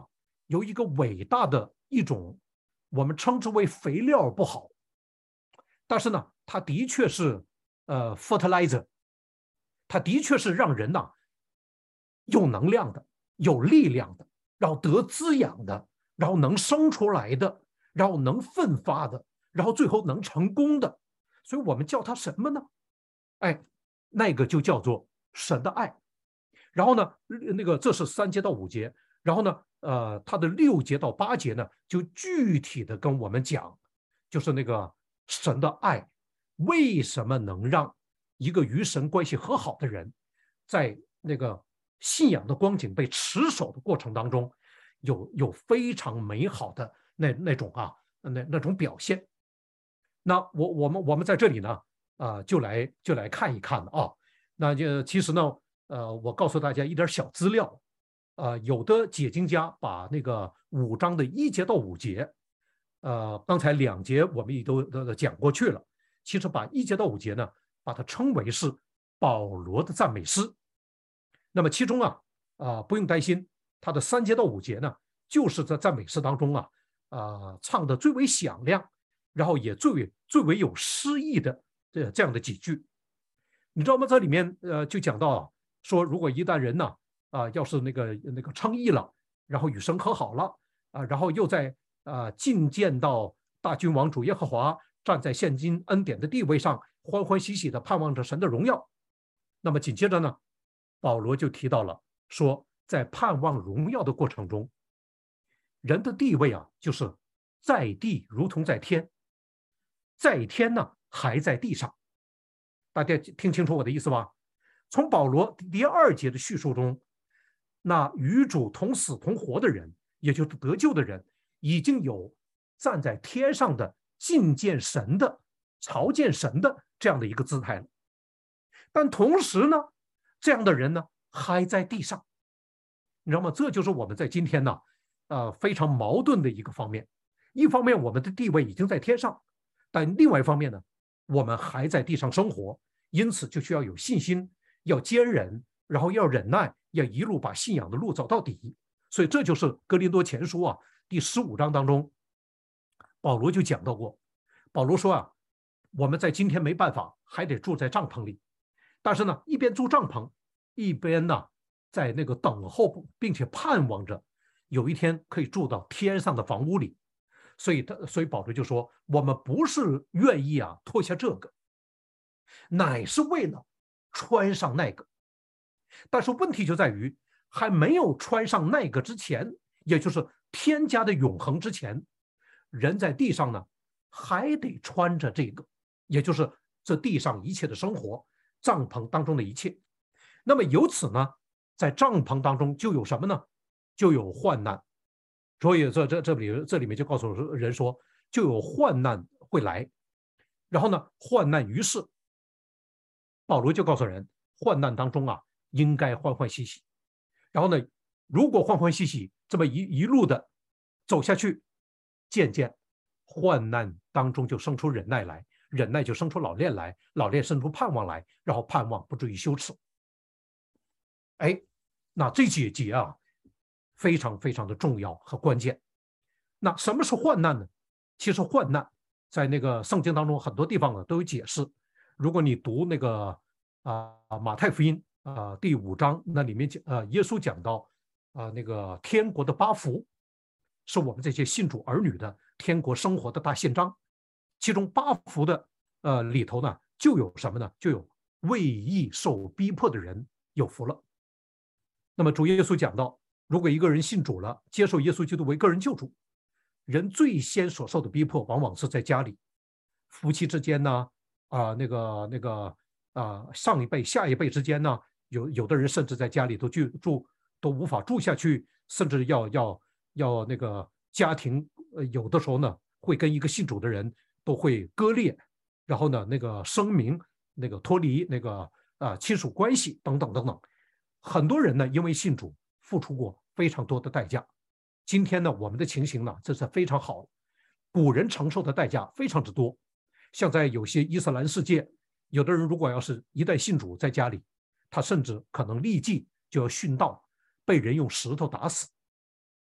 有一个伟大的一种，我们称之为肥料不好，但是呢，它的确是呃 fertilizer， 它的确是让人呐有能量的、有力量的，然后得滋养的，然后能生出来的，然后能奋发的，然后最后能成功的。所以我们叫它什么呢？哎，那个就叫做神的爱。然后呢，那个这是三节到五节，然后呢，呃，它的六节到八节呢，就具体的跟我们讲，就是那个神的爱为什么能让一个与神关系和好的人，在那个信仰的光景被持守的过程当中，有有非常美好的那那种啊，那那种表现。那我我们我们在这里呢，啊、呃，就来就来看一看啊。那就其实呢，呃，我告诉大家一点小资料，呃，有的解经家把那个五章的一节到五节，呃，刚才两节我们也都都讲过去了。其实把一节到五节呢，把它称为是保罗的赞美诗。那么其中啊，啊、呃，不用担心，他的三节到五节呢，就是在赞美诗当中啊，啊、呃，唱的最为响亮，然后也最为最为有诗意的这这样的几句。你知道吗？这里面呃就讲到啊，说如果一旦人呢啊、呃，要是那个那个称义了，然后与神和好了啊、呃，然后又在啊、呃、觐见到大君王主耶和华，站在现今恩典的地位上，欢欢喜喜的盼望着神的荣耀。那么紧接着呢，保罗就提到了说，在盼望荣耀的过程中，人的地位啊，就是在地如同在天，在天呢还在地上。大家听清楚我的意思吧？从保罗第二节的叙述中，那与主同死同活的人，也就是得救的人，已经有站在天上的觐见神的、朝见神的这样的一个姿态了。但同时呢，这样的人呢还在地上，你知道吗？这就是我们在今天呢，呃，非常矛盾的一个方面。一方面，我们的地位已经在天上，但另外一方面呢，我们还在地上生活，因此就需要有信心，要坚忍，然后要忍耐，要一路把信仰的路走到底。所以这就是哥林多前书啊第十五章当中，保罗就讲到过。保罗说啊，我们在今天没办法，还得住在帐篷里，但是呢，一边住帐篷，一边呢，在那个等候，并且盼望着有一天可以住到天上的房屋里。所以他，所以保罗就说，我们不是愿意啊脱下这个，乃是为了穿上那个。但是问题就在于，还没有穿上那个之前，也就是天家的永恒之前，人在地上呢，还得穿着这个，也就是这地上一切的生活，帐篷当中的一切。那么由此呢，在帐篷当中就有什么呢？就有患难。所以这这这里这里面就告诉人说，就有患难会来。然后呢，患难于是，保罗就告诉人，患难当中啊，应该欢欢喜喜。然后呢，如果欢欢喜喜这么一一路的走下去，渐渐患难当中就生出忍耐来，忍耐就生出老练来，老练生出盼望来，然后盼望不至于羞耻。哎，那这几节啊，非常非常的重要和关键。那什么是患难呢？其实患难在那个圣经当中很多地方呢都有解释。如果你读那个啊、呃、马太福音啊、呃、第五章，那里面讲啊、呃、耶稣讲到啊、呃、那个天国的八福，是我们这些信主儿女的天国生活的大宪章。其中八福的呃里头呢，就有什么呢？就有为义受逼迫的人有福了。那么主耶稣讲到，如果一个人信主了，接受耶稣基督为个人救主，人最先所受的逼迫，往往是在家里，夫妻之间呢，啊、呃，那个那个啊、呃，上一辈下一辈之间呢，有有的人甚至在家里都居住都无法住下去，甚至要要要那个家庭，呃，有的时候呢，会跟一个信主的人都会割裂，然后呢，那个声明那个脱离那个啊、呃、亲属关系等等等等。很多人呢，因为信主付出过非常多的代价。今天呢，我们的情形呢，这是非常好。古人承受的代价非常之多，像在有些伊斯兰世界，有的人如果要是一旦信主，在家里，他甚至可能立即就要殉道，被人用石头打死，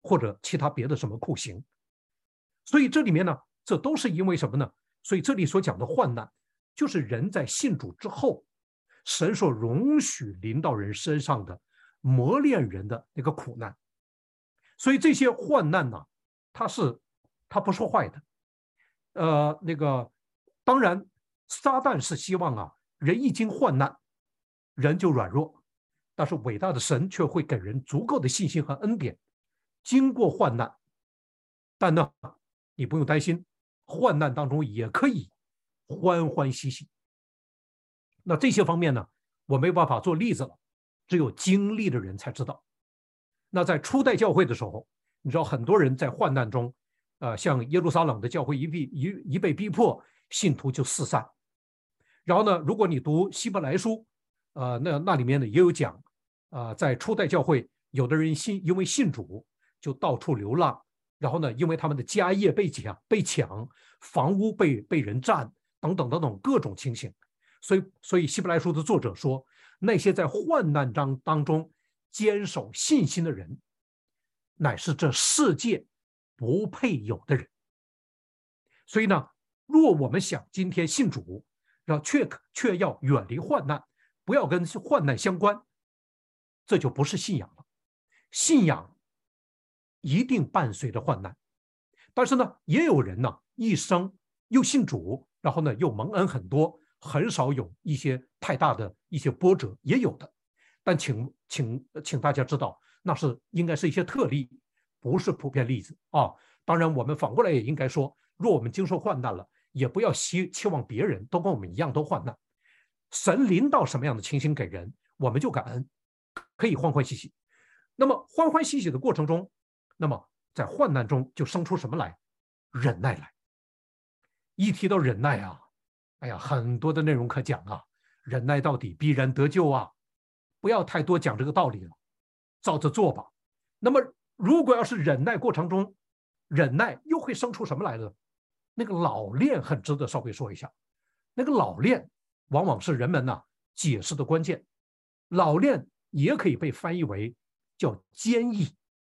或者其他别的什么酷刑。所以这里面呢，这都是因为什么呢？所以这里所讲的患难，就是人在信主之后，神所容许临到人身上的磨练人的那个苦难。所以这些患难呢，它是它不是坏的。呃，那个当然，撒旦是希望啊，人一经患难，人就软弱，但是伟大的神却会给人足够的信心和恩典，经过患难。但呢，你不用担心，患难当中也可以欢欢喜喜。那这些方面呢，我没办法做例子了，只有经历的人才知道。那在初代教会的时候，你知道很多人在患难中，呃，像耶路撒冷的教会一被一一被逼迫，信徒就四散。然后呢，如果你读希伯来书，呃，那那里面呢也有讲，呃，在初代教会，有的人信因为信主就到处流浪，然后呢，因为他们的家业被抢、被抢，房屋被被人占，等等等等各种情形。所以，所以希伯来书的作者说，那些在患难当当中坚守信心的人，乃是这世界不配有的人。所以呢，若我们想今天信主，然后却却要远离患难，不要跟患难相关，这就不是信仰了。信仰一定伴随着患难，但是呢，也有人呢一生又信主，然后呢又蒙恩很多，很少有一些太大的一些波折，也有的。但请请请大家知道，那是应该是一些特例，不是普遍例子啊。当然，我们反过来也应该说，若我们经受患难了，也不要期期望别人都跟我们一样都患难。神临到什么样的情形给人，我们就感恩，可以欢欢喜喜。那么欢欢喜喜的过程中，那么在患难中就生出什么来？忍耐来。一提到忍耐啊，哎呀，很多的内容可讲啊。忍耐到底，必然得救啊！不要太多讲这个道理了，照着做吧。那么，如果要是忍耐过程中，忍耐又会生出什么来呢？那个老练很值得稍微说一下。那个老练往往是人们呢、啊、解释的关键。老练也可以被翻译为叫坚毅。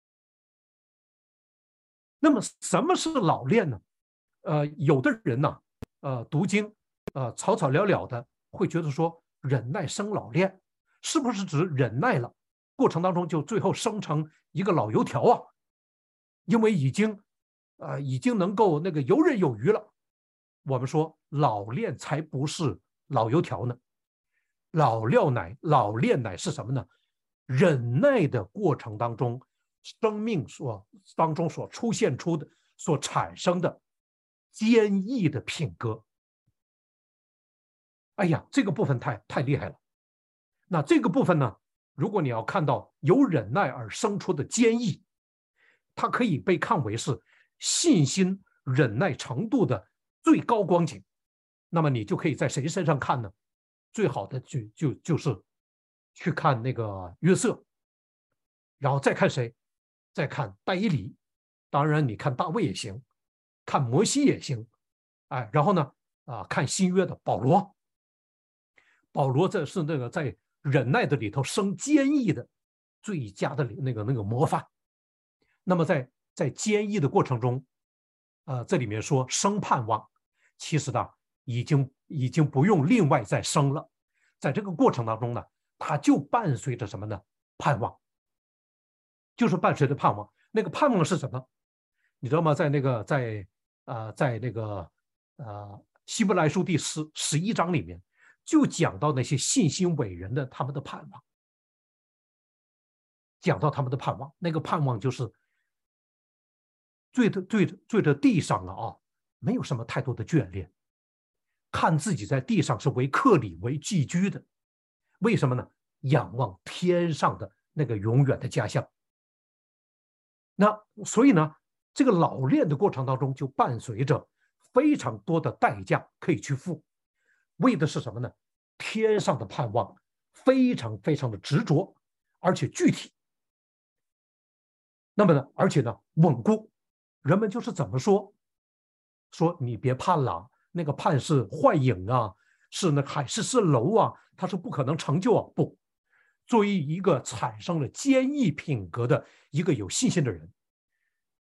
那么什么是老练呢？呃，有的人呢、啊，呃，读经，呃，草草了了的，会觉得说忍耐生老练，是不是指忍耐了过程当中就最后生成一个老油条啊？因为已经，呃，已经能够那个游刃有余了。我们说老练才不是老油条呢，老料乃老练乃是什么呢？忍耐的过程当中，生命所当中所出现出的、所产生的坚毅的品格。哎呀，这个部分太太厉害了。那这个部分呢，如果你要看到由忍耐而生出的坚毅，它可以被看为是信心忍耐程度的最高光景。那么你就可以在谁身上看呢？最好的就就就是去看那个约瑟，然后再看谁？再看但以理。当然，你看大卫也行，看摩西也行，哎，然后呢，啊，看新约的保罗。保罗这是那个在忍耐的里头生坚毅的最佳的那个那个模范。那么在在坚毅的过程中，呃，这里面说生盼望，其实呢，已经已经不用另外再生了。在这个过程当中呢，它就伴随着什么呢？盼望，就是伴随着盼望。那个盼望是什么？你知道吗？在那个在呃在那个呃希伯来书第十十一章里面，就讲到那些信心伟人的他们的盼望，讲到他们的盼望，那个盼望就是对着对着对着地上了啊，没有什么太多的眷恋，看自己在地上是为客旅为寄居的，为什么呢？仰望天上的那个永远的家乡。那所以呢，这个老练的过程当中，就伴随着非常多的代价可以去付，为的是什么呢？天上的盼望，非常非常的执着，而且具体。那么呢，而且呢，稳固。人们就是怎么说？说你别盼了，那个盼是幻影啊，是那海市蜃楼啊，它是不可能成就啊。不，作为一个产生了坚毅品格的一个有信心的人，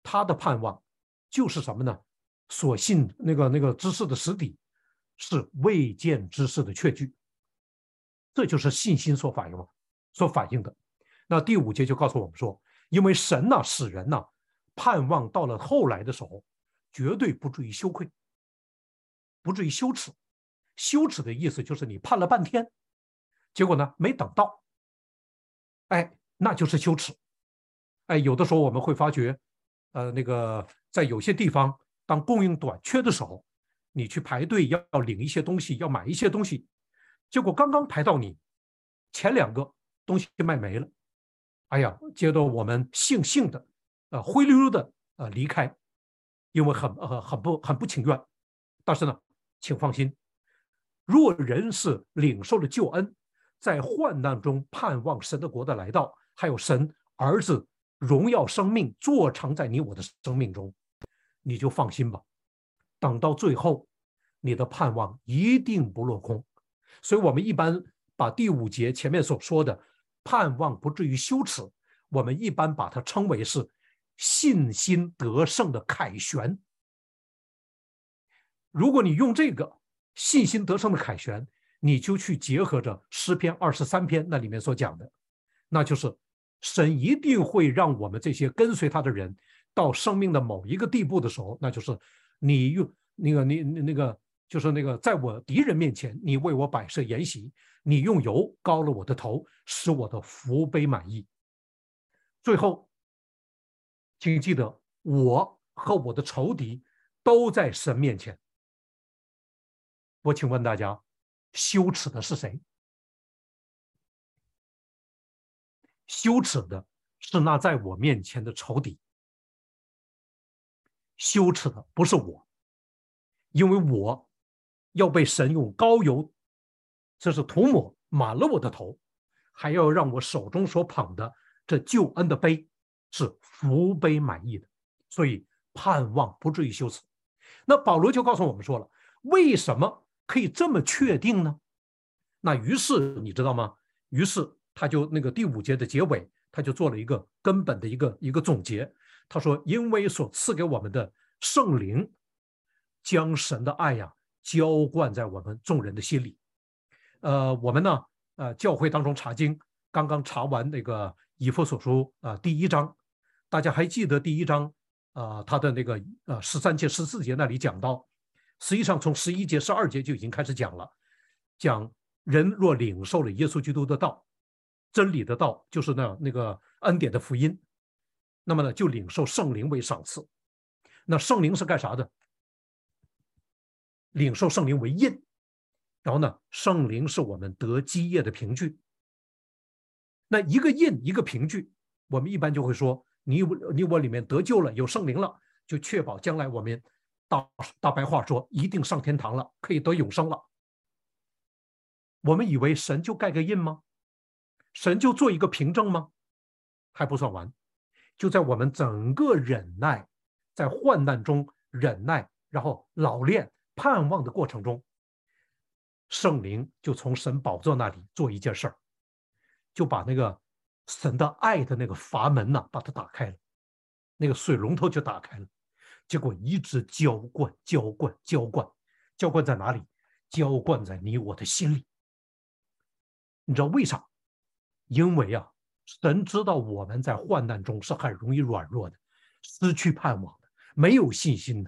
他的盼望就是什么呢？所信那个那个之事的实底，是未见之事的确据。这就是信心所反映的，所反映的。那第五节就告诉我们说，因为神呢、啊、使人呢、啊、盼望到了后来的时候，绝对不至于羞愧，不至于羞耻。羞耻的意思就是你盼了半天，结果呢没等到，哎，那就是羞耻。哎，有的时候我们会发觉，呃，那个在有些地方，当供应短缺的时候，你去排队要领一些东西，要买一些东西，结果刚刚排到你前两个东西卖没了，哎呀，接着我们悻悻的，呃，灰溜溜的呃离开，因为很呃很不很不情愿。但是呢，请放心，若人是领受了救恩，在患难中盼望神的国的来到，还有神儿子荣耀生命坐常在你我的生命中，你就放心吧。等到最后，你的盼望一定不落空。所以我们一般把第五节前面所说的盼望不至于羞耻，我们一般把它称为是信心得胜的凯旋。如果你用这个信心得胜的凯旋，你就去结合着诗篇二十三篇那里面所讲的，那就是神一定会让我们这些跟随他的人到生命的某一个地步的时候，那就是你用那个你那个就是那个在我敌人面前，你为我摆设筵席，你用油膏了我的头，使我的福杯满溢。最后，请记得，我和我的仇敌都在神面前。我请问大家，羞耻的是谁？羞耻的是那在我面前的仇敌。羞耻的不是我，因为我要被神用膏油，这是涂抹满了我的头，还要让我手中所捧的这救恩的杯是福杯满溢的，所以盼望不至于羞耻。那保罗就告诉我们说了，为什么可以这么确定呢？那于是你知道吗？于是他就那个第五节的结尾，他就做了一个根本的一个一个总结。他说，因为所赐给我们的圣灵将神的爱呀、啊、浇灌在我们众人的心里。呃，我们呢，呃，教会当中查经，刚刚查完那个以弗所书啊、呃、第一章，大家还记得第一章啊、呃，他的那个呃十三节、十四节那里讲到，实际上从十一节、十二节就已经开始讲了，讲人若领受了耶稣基督的道，真理的道，就是那那个恩典的福音，那么呢，就领受圣灵为赏赐。那圣灵是干啥的？领受圣灵为印。然后呢，圣灵是我们得基业的凭据。那一个印，一个凭据，我们一般就会说，你你我里面得救了，有圣灵了，就确保将来我们大大白话说，一定上天堂了，可以得永生了。我们以为神就盖个印吗？神就做一个凭证吗？还不算完，就在我们整个忍耐，在患难中忍耐，然后老练盼望的过程中，圣灵就从神宝座那里做一件事儿，就把那个神的爱的那个阀门呢、啊，把它打开了，那个水龙头就打开了，结果一直浇灌浇灌浇灌浇灌在哪里？浇灌在你我的心里。你知道为啥？因为啊，神知道我们在患难中是很容易软弱的，失去盼望的，没有信心的，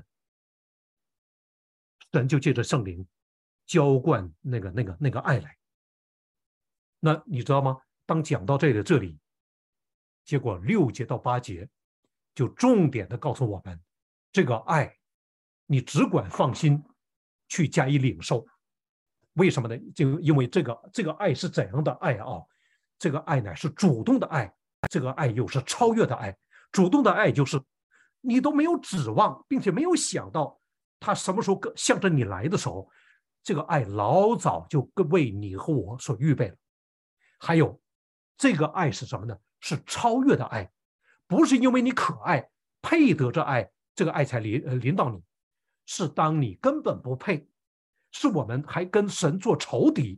神就借着圣灵浇灌那个那个那个爱来。那你知道吗？当讲到这个这里，结果六节到八节就重点的告诉我们，这个爱你只管放心去加以领受。为什么呢？就因为这个这个爱是怎样的爱啊？这个爱乃是主动的爱，这个爱又是超越的爱。主动的爱就是你都没有指望，并且没有想到他什么时候向着你来的时候，这个爱老早就为你和我所预备了。还有这个爱是什么呢？是超越的爱，不是因为你可爱配得这爱，这个爱才临临到你，是当你根本不配，是我们还跟神做仇敌，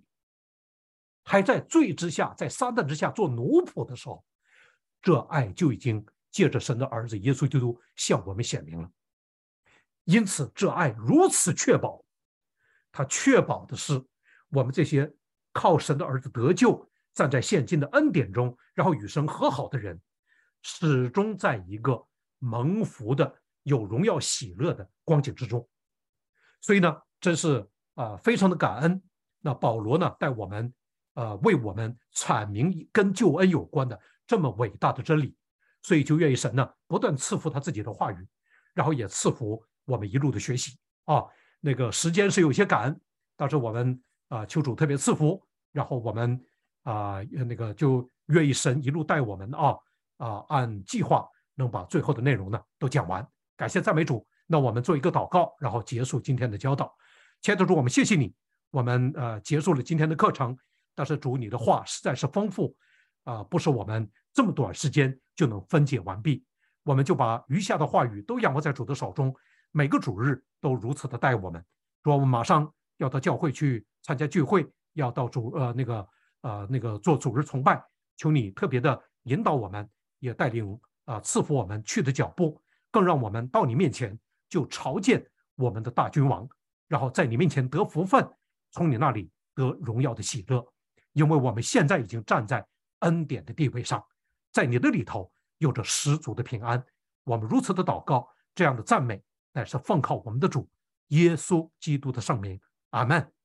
还在罪之下，在撒旦之下做奴仆的时候，这爱就已经借着神的儿子耶稣基督向我们显明了。因此，这爱如此确保，它确保的是我们这些靠神的儿子得救，站在现今的恩典中，然后与神和好的人，始终在一个蒙福的、有荣耀喜乐的光景之中。所以呢，真是啊、呃，非常的感恩。那保罗呢，带我们呃，为我们阐明跟救恩有关的这么伟大的真理，所以就愿意神呢不断赐福他自己的话语，然后也赐福我们一路的学习啊。那个时间是有些赶，但是我们啊、呃，求主特别赐福，然后我们啊、呃、那个就愿意神一路带我们啊啊、呃，按计划能把最后的内容呢都讲完。感谢赞美主。那我们做一个祷告，然后结束今天的教导。亲爱的主，我们谢谢你，我们呃结束了今天的课程。但是主，你的话实在是丰富啊、呃，不是我们这么短时间就能分解完毕。我们就把余下的话语都仰望在主的手中，每个主日都如此的带我们。主，我们马上要到教会去参加聚会，要到主呃那个呃那个做主日崇拜，求你特别的引导我们，也带领啊、呃、赐福我们去的脚步，更让我们到你面前就朝见我们的大君王，然后在你面前得福分，从你那里得荣耀的喜乐。因为我们现在已经站在恩典的地位上，在你的里头有着十足的平安。我们如此的祷告，这样的赞美乃是奉靠我们的主耶稣基督的圣名，阿们。